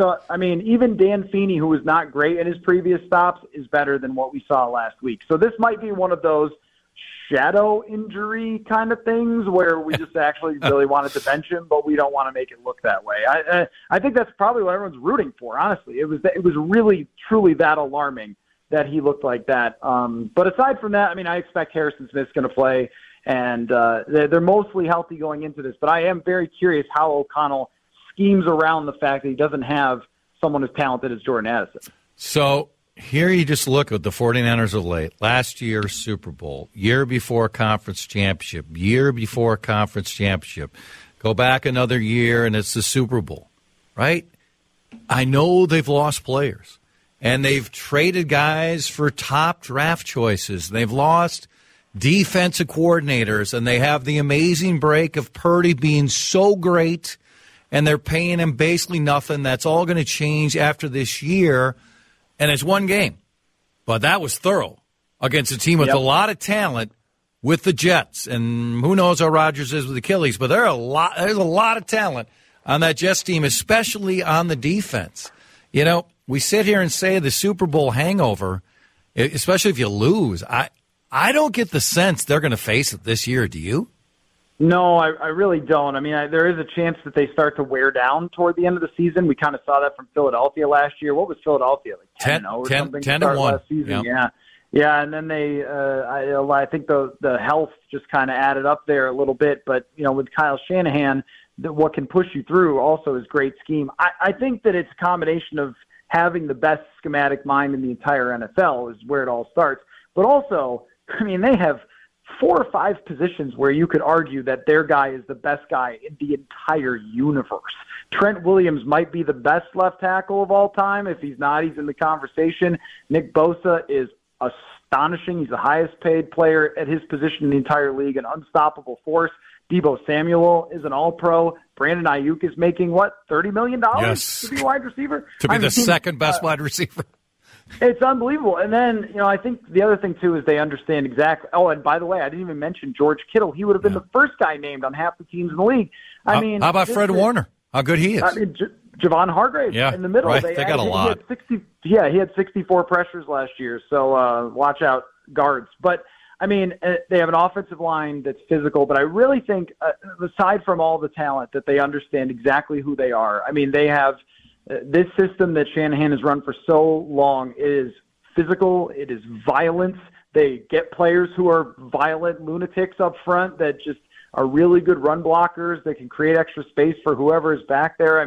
Even Dan Feeney, who was not great in his previous stops, is better than what we saw last week. So this might be one of those shadow injury kind of things where we just actually really wanted to bench him, but we don't want to make it look that way. I think that's probably what everyone's rooting for, honestly. It was really, truly that alarming that he looked like that. But aside from that, I expect Harrison Smith's going to play. And they're mostly healthy going into this. But I am very curious how O'Connell schemes around the fact that he doesn't have someone as talented as Jordan Addison. So here you just look at the 49ers of late. Last year, Super Bowl. Year before conference championship. Year before conference championship. Go back another year, and it's the Super Bowl. Right? I know they've lost players. And they've traded guys for top draft choices. They've lost defensive coordinators, and they have the amazing break of Purdy being so great, and they're paying him basically nothing. That's all going to change after this year, and it's one game. But that was thorough against a team with a lot of talent with the Jets, and who knows how Rodgers is with Achilles, but there's a lot of talent on that Jets team, especially on the defense. We sit here and say the Super Bowl hangover, especially if you lose. I don't get the sense they're going to face it this year. Do you? No, I really don't. There is a chance that they start to wear down toward the end of the season. We kind of saw that from Philadelphia last year. What was Philadelphia, like 10-0 or something? 10-1. Last season? Yeah. Yeah, and then I think the health just kind of added up there a little bit. But, with Kyle Shanahan, what can push you through also is great scheme. I think that it's a combination of having the best schematic mind in the entire NFL is where it all starts. But also, they have 4 or 5 positions where you could argue that their guy is the best guy in the entire universe. Trent Williams might be the best left tackle of all time. If he's not, he's in the conversation. Nick Bosa is astonishing. He's the highest paid player at his position in the entire league, an unstoppable force. Deebo Samuel is an all-pro. Brandon Ayuk is making, $30 million yes. to be a wide receiver? To be the second best wide receiver. It's unbelievable. And then, I think the other thing, too, is they understand exactly. Oh, and by the way, I didn't even mention George Kittle. He would have been the first guy named on half the teams in the league. How about Fred Warner? How good he is. Javon Hargrave in the middle. Right. They got a lot. He had 64 pressures last year, so watch out, guards. But, they have an offensive line that's physical, but I really think, aside from all the talent, that they understand exactly who they are. They have this system that Shanahan has run for so long is physical. It is violence. They get players who are violent lunatics up front that just are really good run blockers that can create extra space for whoever is back there.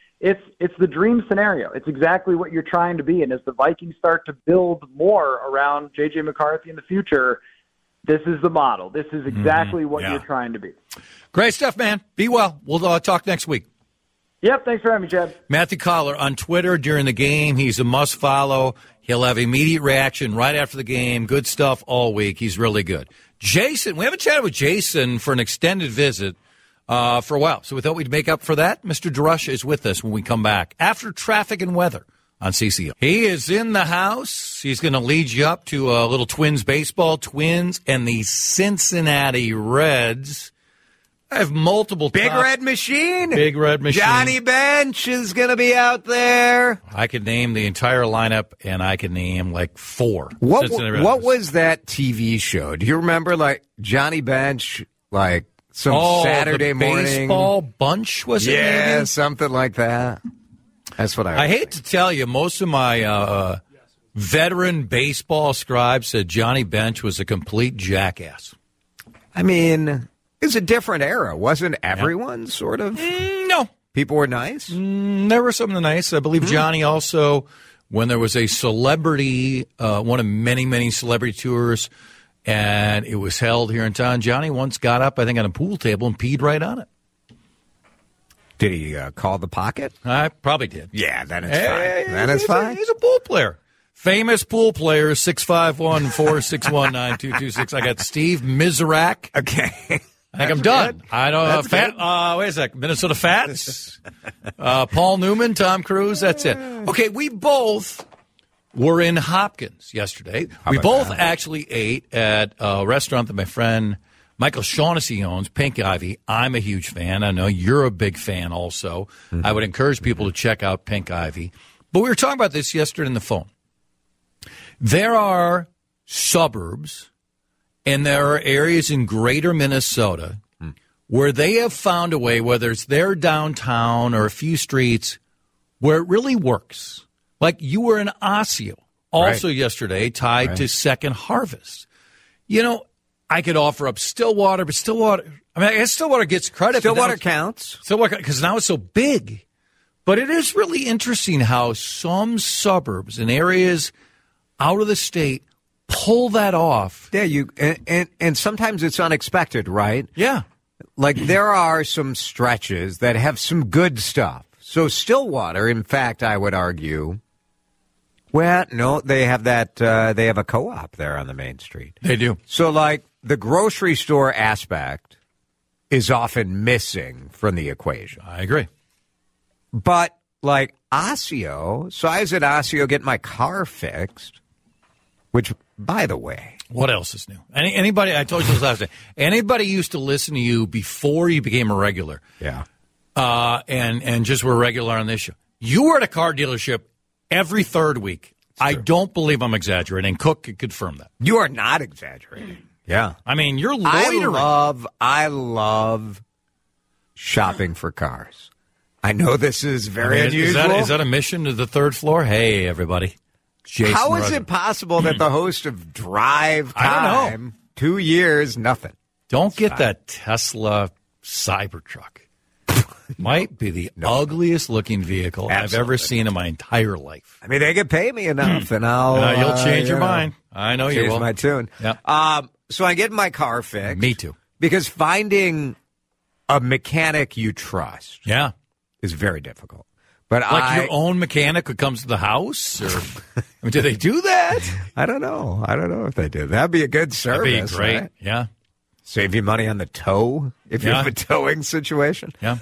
It's the dream scenario. It's exactly what you're trying to be. And as the Vikings start to build more around J.J. McCarthy in the future, this is the model. This is exactly what you're trying to be. Great stuff, man. Be well. We'll talk next week. Yep, thanks for having me, Chad. Matthew Collar on Twitter during the game. He's a must-follow. He'll have immediate reaction right after the game. Good stuff all week. He's really good. Jason, we haven't chatted with Jason for an extended visit for a while, so we thought we'd make up for that. Mr. DeRusha is with us when we come back after traffic and weather on CCO. He is in the house. He's going to lead you up to a little Twins baseball. Twins and the Cincinnati Reds. I have multiple Big Red Machine. Big Red Machine. Johnny Bench is going to be out there. I could name the entire lineup, and I could name 4. What was that TV show? Do you remember, Johnny Bench, some Saturday morning? Baseball Bunch, was it? Yeah, maybe? Something like that. That's what I hate to tell you, most of my veteran baseball scribes said Johnny Bench was a complete jackass. It's a different era. Wasn't everyone sort of? No. People were nice? There were some of the nice. I believe Johnny also, when there was a celebrity, one of many, many celebrity tours, and it was held here in town, Johnny once got up, I think, on a pool table and peed right on it. Did he call the pocket? I probably did. Yeah, then it's fine. Then it's fine. He's a pool player. Famous pool player, 651-461-9226. I got Steve Miserak. Okay. I think I'm done. Good. I don't know. Wait a sec. Minnesota Fats. Paul Newman, Tom Cruise. That's it. Okay, we both were in Hopkins yesterday. We both actually ate at a restaurant that my friend Michael Shaughnessy owns, Pink Ivy. I'm a huge fan. I know you're a big fan also. Mm-hmm. I would encourage people to check out Pink Ivy. But we were talking about this yesterday on the phone. There are suburbs and there are areas in greater Minnesota where they have found a way, whether it's their downtown or a few streets, where it really works. Like you were in Osseo also yesterday, tied to Second Harvest. I could offer up Stillwater, but Stillwater, I guess Stillwater gets credit. Stillwater counts. Stillwater, because now it's so big. But it is really interesting how some suburbs and areas out of the state pull that off. Yeah, and sometimes it's unexpected, right? Yeah. There are some stretches that have some good stuff. So Stillwater, in fact, I would argue, well, no, they have they have a co-op there on the main street. They do. So the grocery store aspect is often missing from the equation. I agree. But Osseo, so I was at Osseo getting my car fixed, which, by the way. What else is new? Anybody, I told you this last day, anybody used to listen to you before you became a regular. Yeah. And just were regular on this show. You were at a car dealership every third week. I don't believe I'm exaggerating. Cook could confirm that. You are not exaggerating. Yeah. You're loitering. I love shopping for cars. I know this is very unusual. Is that a mission to the third floor? Hey, everybody. Jason How is Rosen. it possible that the host of Drive I don't know. Time, 2 years, nothing? Don't get that Tesla Cybertruck. Might be the ugliest looking vehicle I've ever seen in my entire life. I mean, they could pay me enough, and I'll. You'll change your you know, mind. I know you change will. my tune. Yep. So I get my car fixed. Me too. Because finding a mechanic you trust Yeah. is very difficult. But Like your own mechanic who comes to the house? Or I mean, do they do that? I don't know. I don't know if they do. That'd be a good service. That'd be great. Right? Yeah. Save you money on the tow if you have a towing situation. Yeah.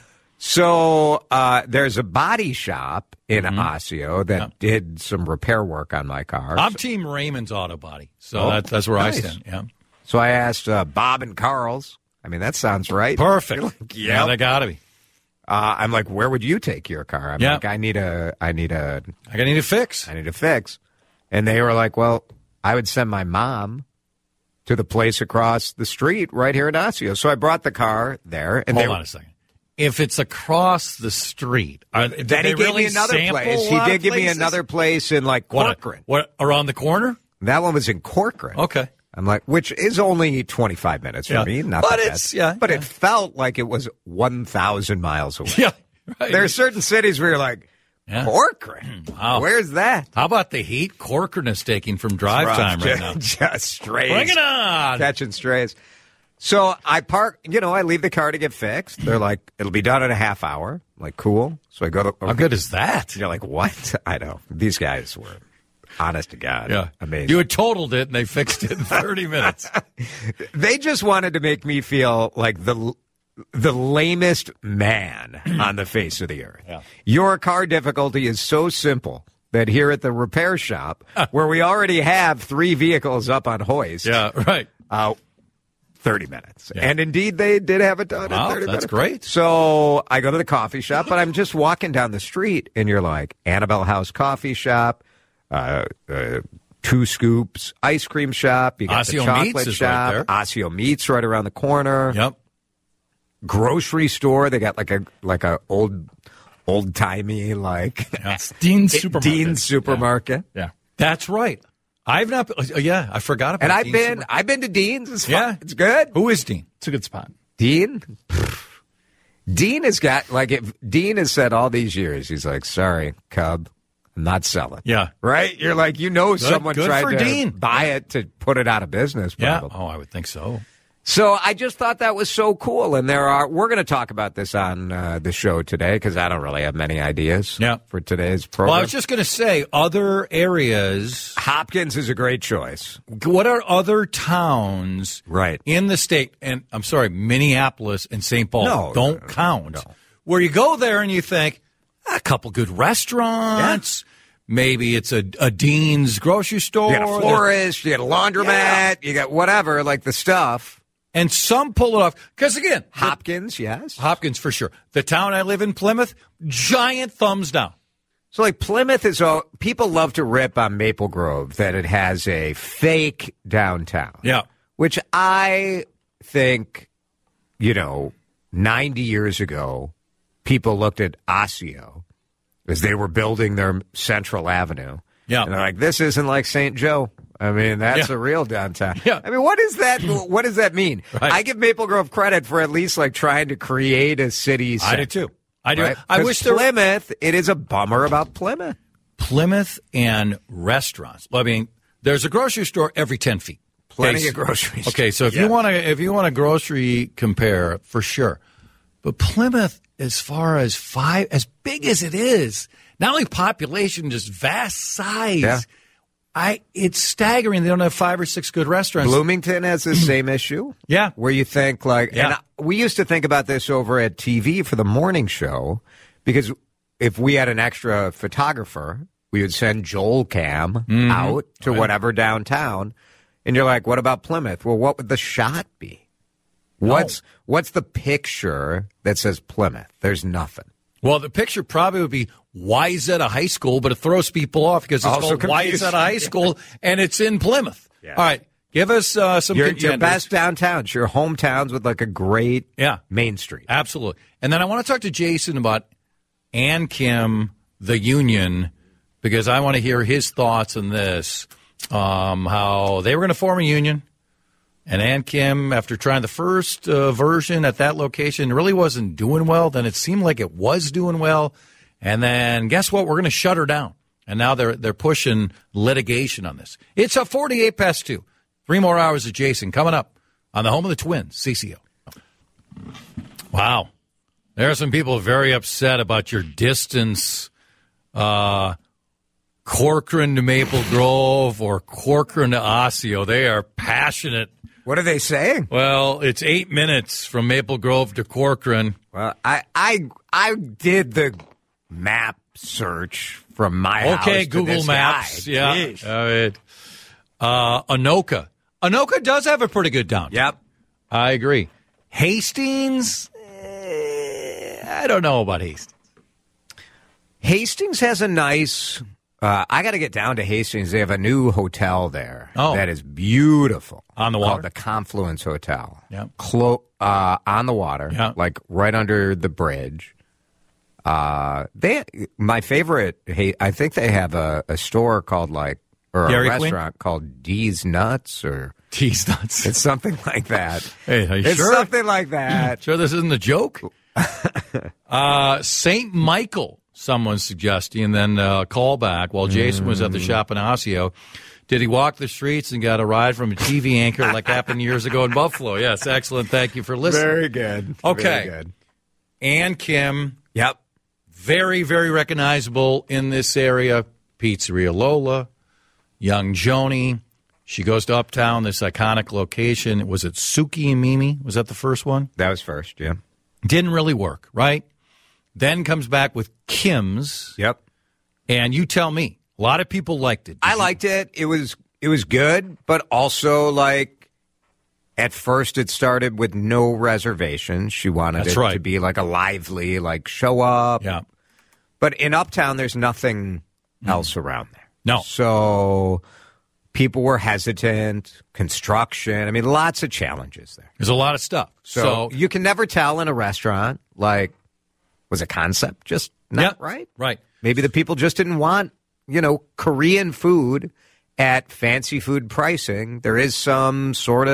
So there's a body shop in Osseo that did some repair work on my car. I'm Team Raymond's Auto Body. So that's where nice. I stand. Yeah. So I asked Bob and Carl's. I mean, that sounds right. Perfect. Like, Yeah, they got to be. I'm like, where would you take your car? I'm like, I need a I need a fix. fix. And they were like, well, I would send my mom to the place across the street right here in Osseo. So I brought the car there. And Hold on a second. If it's across the street, then he gave me another place. He did give me another place in like Corcoran. What around the corner? That one was in Corcoran. Okay. I'm like, which is only 25 minutes from me. Not but that it's bad. But it felt like it was 1,000 miles away. Yeah. Right. There are certain cities where you're like, Corcoran? Wow. Where's that? How about the heat Corcoran is taking from drive time right now? Just strays. Bring it on. Catching strays. So I park, I leave the car to get fixed. They're like, it'll be done in a half hour. I'm like, cool. So I go to. How good is that? You're like, what? I know. These guys were, honest to God, amazing. You had totaled it and they fixed it in 30 minutes. They just wanted to make me feel like the lamest man on the face of the earth. Yeah. Your car difficulty is so simple that here at the repair shop, where we already have 3 vehicles up on hoist. Yeah, right. 30 minutes. Yeah. And indeed, they did have it done in 30 minutes. That's great. So I go to the coffee shop, but I'm just walking down the street, and you're like, Annabelle House Coffee Shop, 2 Scoops Ice Cream Shop, you got Osseo the chocolate Meats is shop, right there. Osseo Meats right around the corner. Yep. Grocery store, they got like a old timey Dean's Supermarket. Dean's Supermarket. Yeah. That's right. I've not. I forgot about. And Dean's I've been to Dean's. It's fun. Yeah. It's good. Who is Dean? It's a good spot. Dean? Dean has got, if Dean has said all these years, he's like, sorry, Cub, I'm not selling. Yeah. Right? You're like, someone good tried for to Dean. buy it to put it out of business, probably. Yeah. Oh, I would think so. So I just thought that was so cool. And we're going to talk about this on the show today because I don't really have many ideas for today's program. Well, I was just going to say other areas. Hopkins is a great choice. What are other towns in the state? And I'm sorry, Minneapolis and St. Paul don't count. No. Where you go there and you think, a couple good restaurants. Yeah. Maybe it's a Dean's grocery store. You got a florist, you got a laundromat, you got whatever, like the stuff. And some pull it off. Because, again, Hopkins, yes. Hopkins, for sure. The town I live in, Plymouth, giant thumbs down. So, Plymouth is people love to rip on Maple Grove that it has a fake downtown. Yeah. Which I think, 90 years ago, people looked at Osseo as they were building their Central Avenue. Yeah. And they're like, this isn't like St. Joe. I mean, that's a real downtown. Yeah. I mean, what is that? What does that mean? Right. I give Maple Grove credit for at least trying to create a city center. I do too. I do. Right? I wish Plymouth, it is a bummer about Plymouth. Plymouth and restaurants. Well, I mean, there's a grocery store every 10 feet. Plenty of groceries. Okay, so if you want to grocery compare, for sure. But Plymouth, as far as as big as it is, not only population, just vast size. Yeah. It's staggering. They don't have 5 or 6 good restaurants. Bloomington has the same issue. Yeah. Where you think and we used to think about this over at TV for the morning show, because if we had an extra photographer, we would send Joel Cam out to whatever downtown. And you're like, what about Plymouth? Well, what would the shot be? What's the picture that says Plymouth? There's nothing. Well, the picture probably would be Wayzata High School, but it throws people off because it's Also called Wayzata High School, and it's in Plymouth. Yeah. All right, give us some contenders. Your best downtowns, your hometowns with a great Main Street. Absolutely. And then I want to talk to Jason about Ann Kim, the Union, because I want to hear his thoughts on this, how they were going to form a union. And Ann Kim, after trying the first version at that location, really wasn't doing well. Then it seemed like it was doing well. And then guess what? We're going to shut her down. And now they're pushing litigation on this. It's a 48 past 2. 3 more hours of Jason coming up on the home of the Twins, CCO. Wow. There are some people very upset about your distance, Corcoran to Maple Grove or Corcoran to Osseo. They are passionate. What are they saying? Well, it's 8 minutes from Maple Grove to Corcoran. Well, I did the map search from my house. Okay, to Google this Maps. guy. Yeah. Jeez. Anoka. Anoka does have a pretty good downtown. Yep. I agree. Hastings, I don't know about Hastings. Hastings has a nice. I got to get down to Hastings. They have a new hotel there that is beautiful On the water? called the Confluence Hotel. Yeah. On the water, like right under the bridge. My favorite. I think they have a store called or Dairy a Queen? restaurant called D's Nuts or. Tease nuts. It's something like that. Hey, are you it's sure? something like that. Sure this isn't a joke? St. Michael, someone's suggesting, and then a call back while Jason was at the shop in Osseo. Did he walk the streets and got a ride from a TV anchor like happened years ago in Buffalo? Yes, excellent. Thank you for listening. Very good. Okay. Very good. Ann Kim. Yep. Very, very recognizable in this area. Pizzeria Lola, Young Joni. She goes to Uptown, this iconic location. Was it Suki and Mimi? Was that the first one? That was first, yeah. Didn't really work, right? Then comes back with Kim's. Yep. And you tell me. A lot of people liked it. I liked it. It was good, but also at first it started with no reservations. She wanted That's it right. to be like a lively, show up. Yeah. But in Uptown, there's nothing else around there. No. So people were hesitant. Construction. I mean, lots of challenges there. There's a lot of stuff. So you can never tell in a restaurant, was a concept just not right? Right. Maybe the people just didn't want, Korean food at fancy food pricing. There is some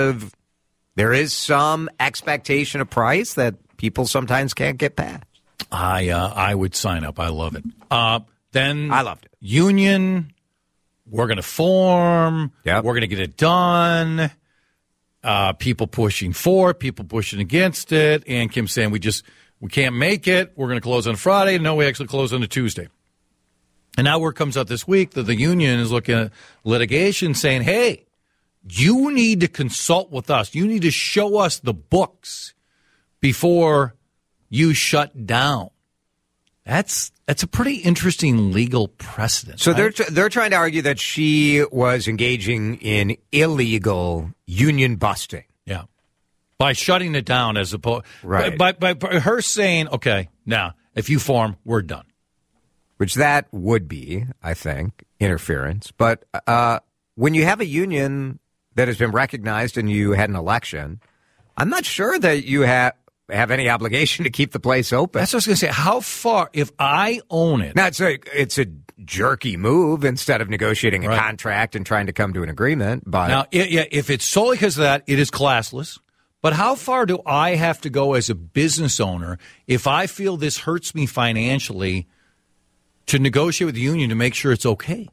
expectation of price that people sometimes can't get past. I would sign up. I love it. Then I loved it. Union, we're going to form. Yep. We're going to get it done. People pushing for it, people pushing against it. And Kim saying we can't make it. We're going to close on Friday. No, we actually close on a Tuesday. And now word comes out this week that the union is looking at litigation saying, hey, you need to consult with us. You need to show us the books before you shut down. That's a pretty interesting legal precedent. So right? they're trying to argue that she was engaging in illegal union busting. Yeah. By shutting it down as opposed right. by her saying, okay, now if you form, we're done. Which that would be, I think, interference. But when you have a union that has been recognized and you had an election, I'm not sure that you have any obligation to keep the place open. That's what I was going to say. How far, if I own it? Now, it's a jerky move instead of negotiating a Right. contract and trying to come to an agreement. But Now, if it's solely because of that, it is classless. But how far do I have to go as a business owner if I feel this hurts me financially to negotiate with the union to make sure it's okay?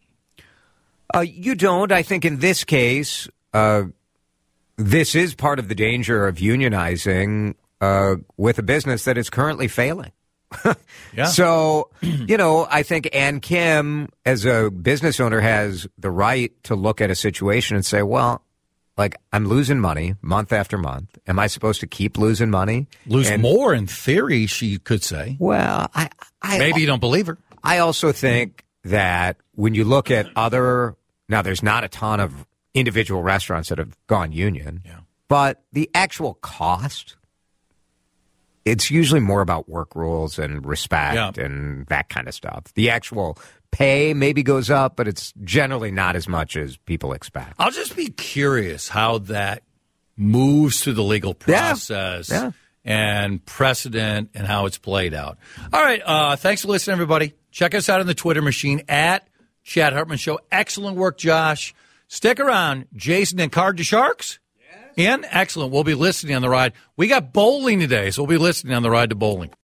You don't. I think in this case, this is part of the danger of unionizing with a business that is currently failing. Yeah. So, I think Ann Kim, as a business owner, has the right to look at a situation and say, well, I'm losing money month after month. Am I supposed to keep losing money? Lose more in theory, she could say. Well, I Maybe you don't believe her. I also think that when you look at now there's not a ton of individual restaurants that have gone union, but the actual cost, it's usually more about work rules and respect and that kind of stuff. The actual pay maybe goes up, but it's generally not as much as people expect. I'll just be curious how that moves through the legal process and precedent and how it's played out. All right. Thanks for listening, everybody. Check us out on the Twitter machine at Chad Hartman Show. Excellent work, Josh. Stick around. Jason and Card to Sharks? Yes. Ian, excellent. We'll be listening on the ride. We got bowling today, so we'll be listening on the ride to bowling.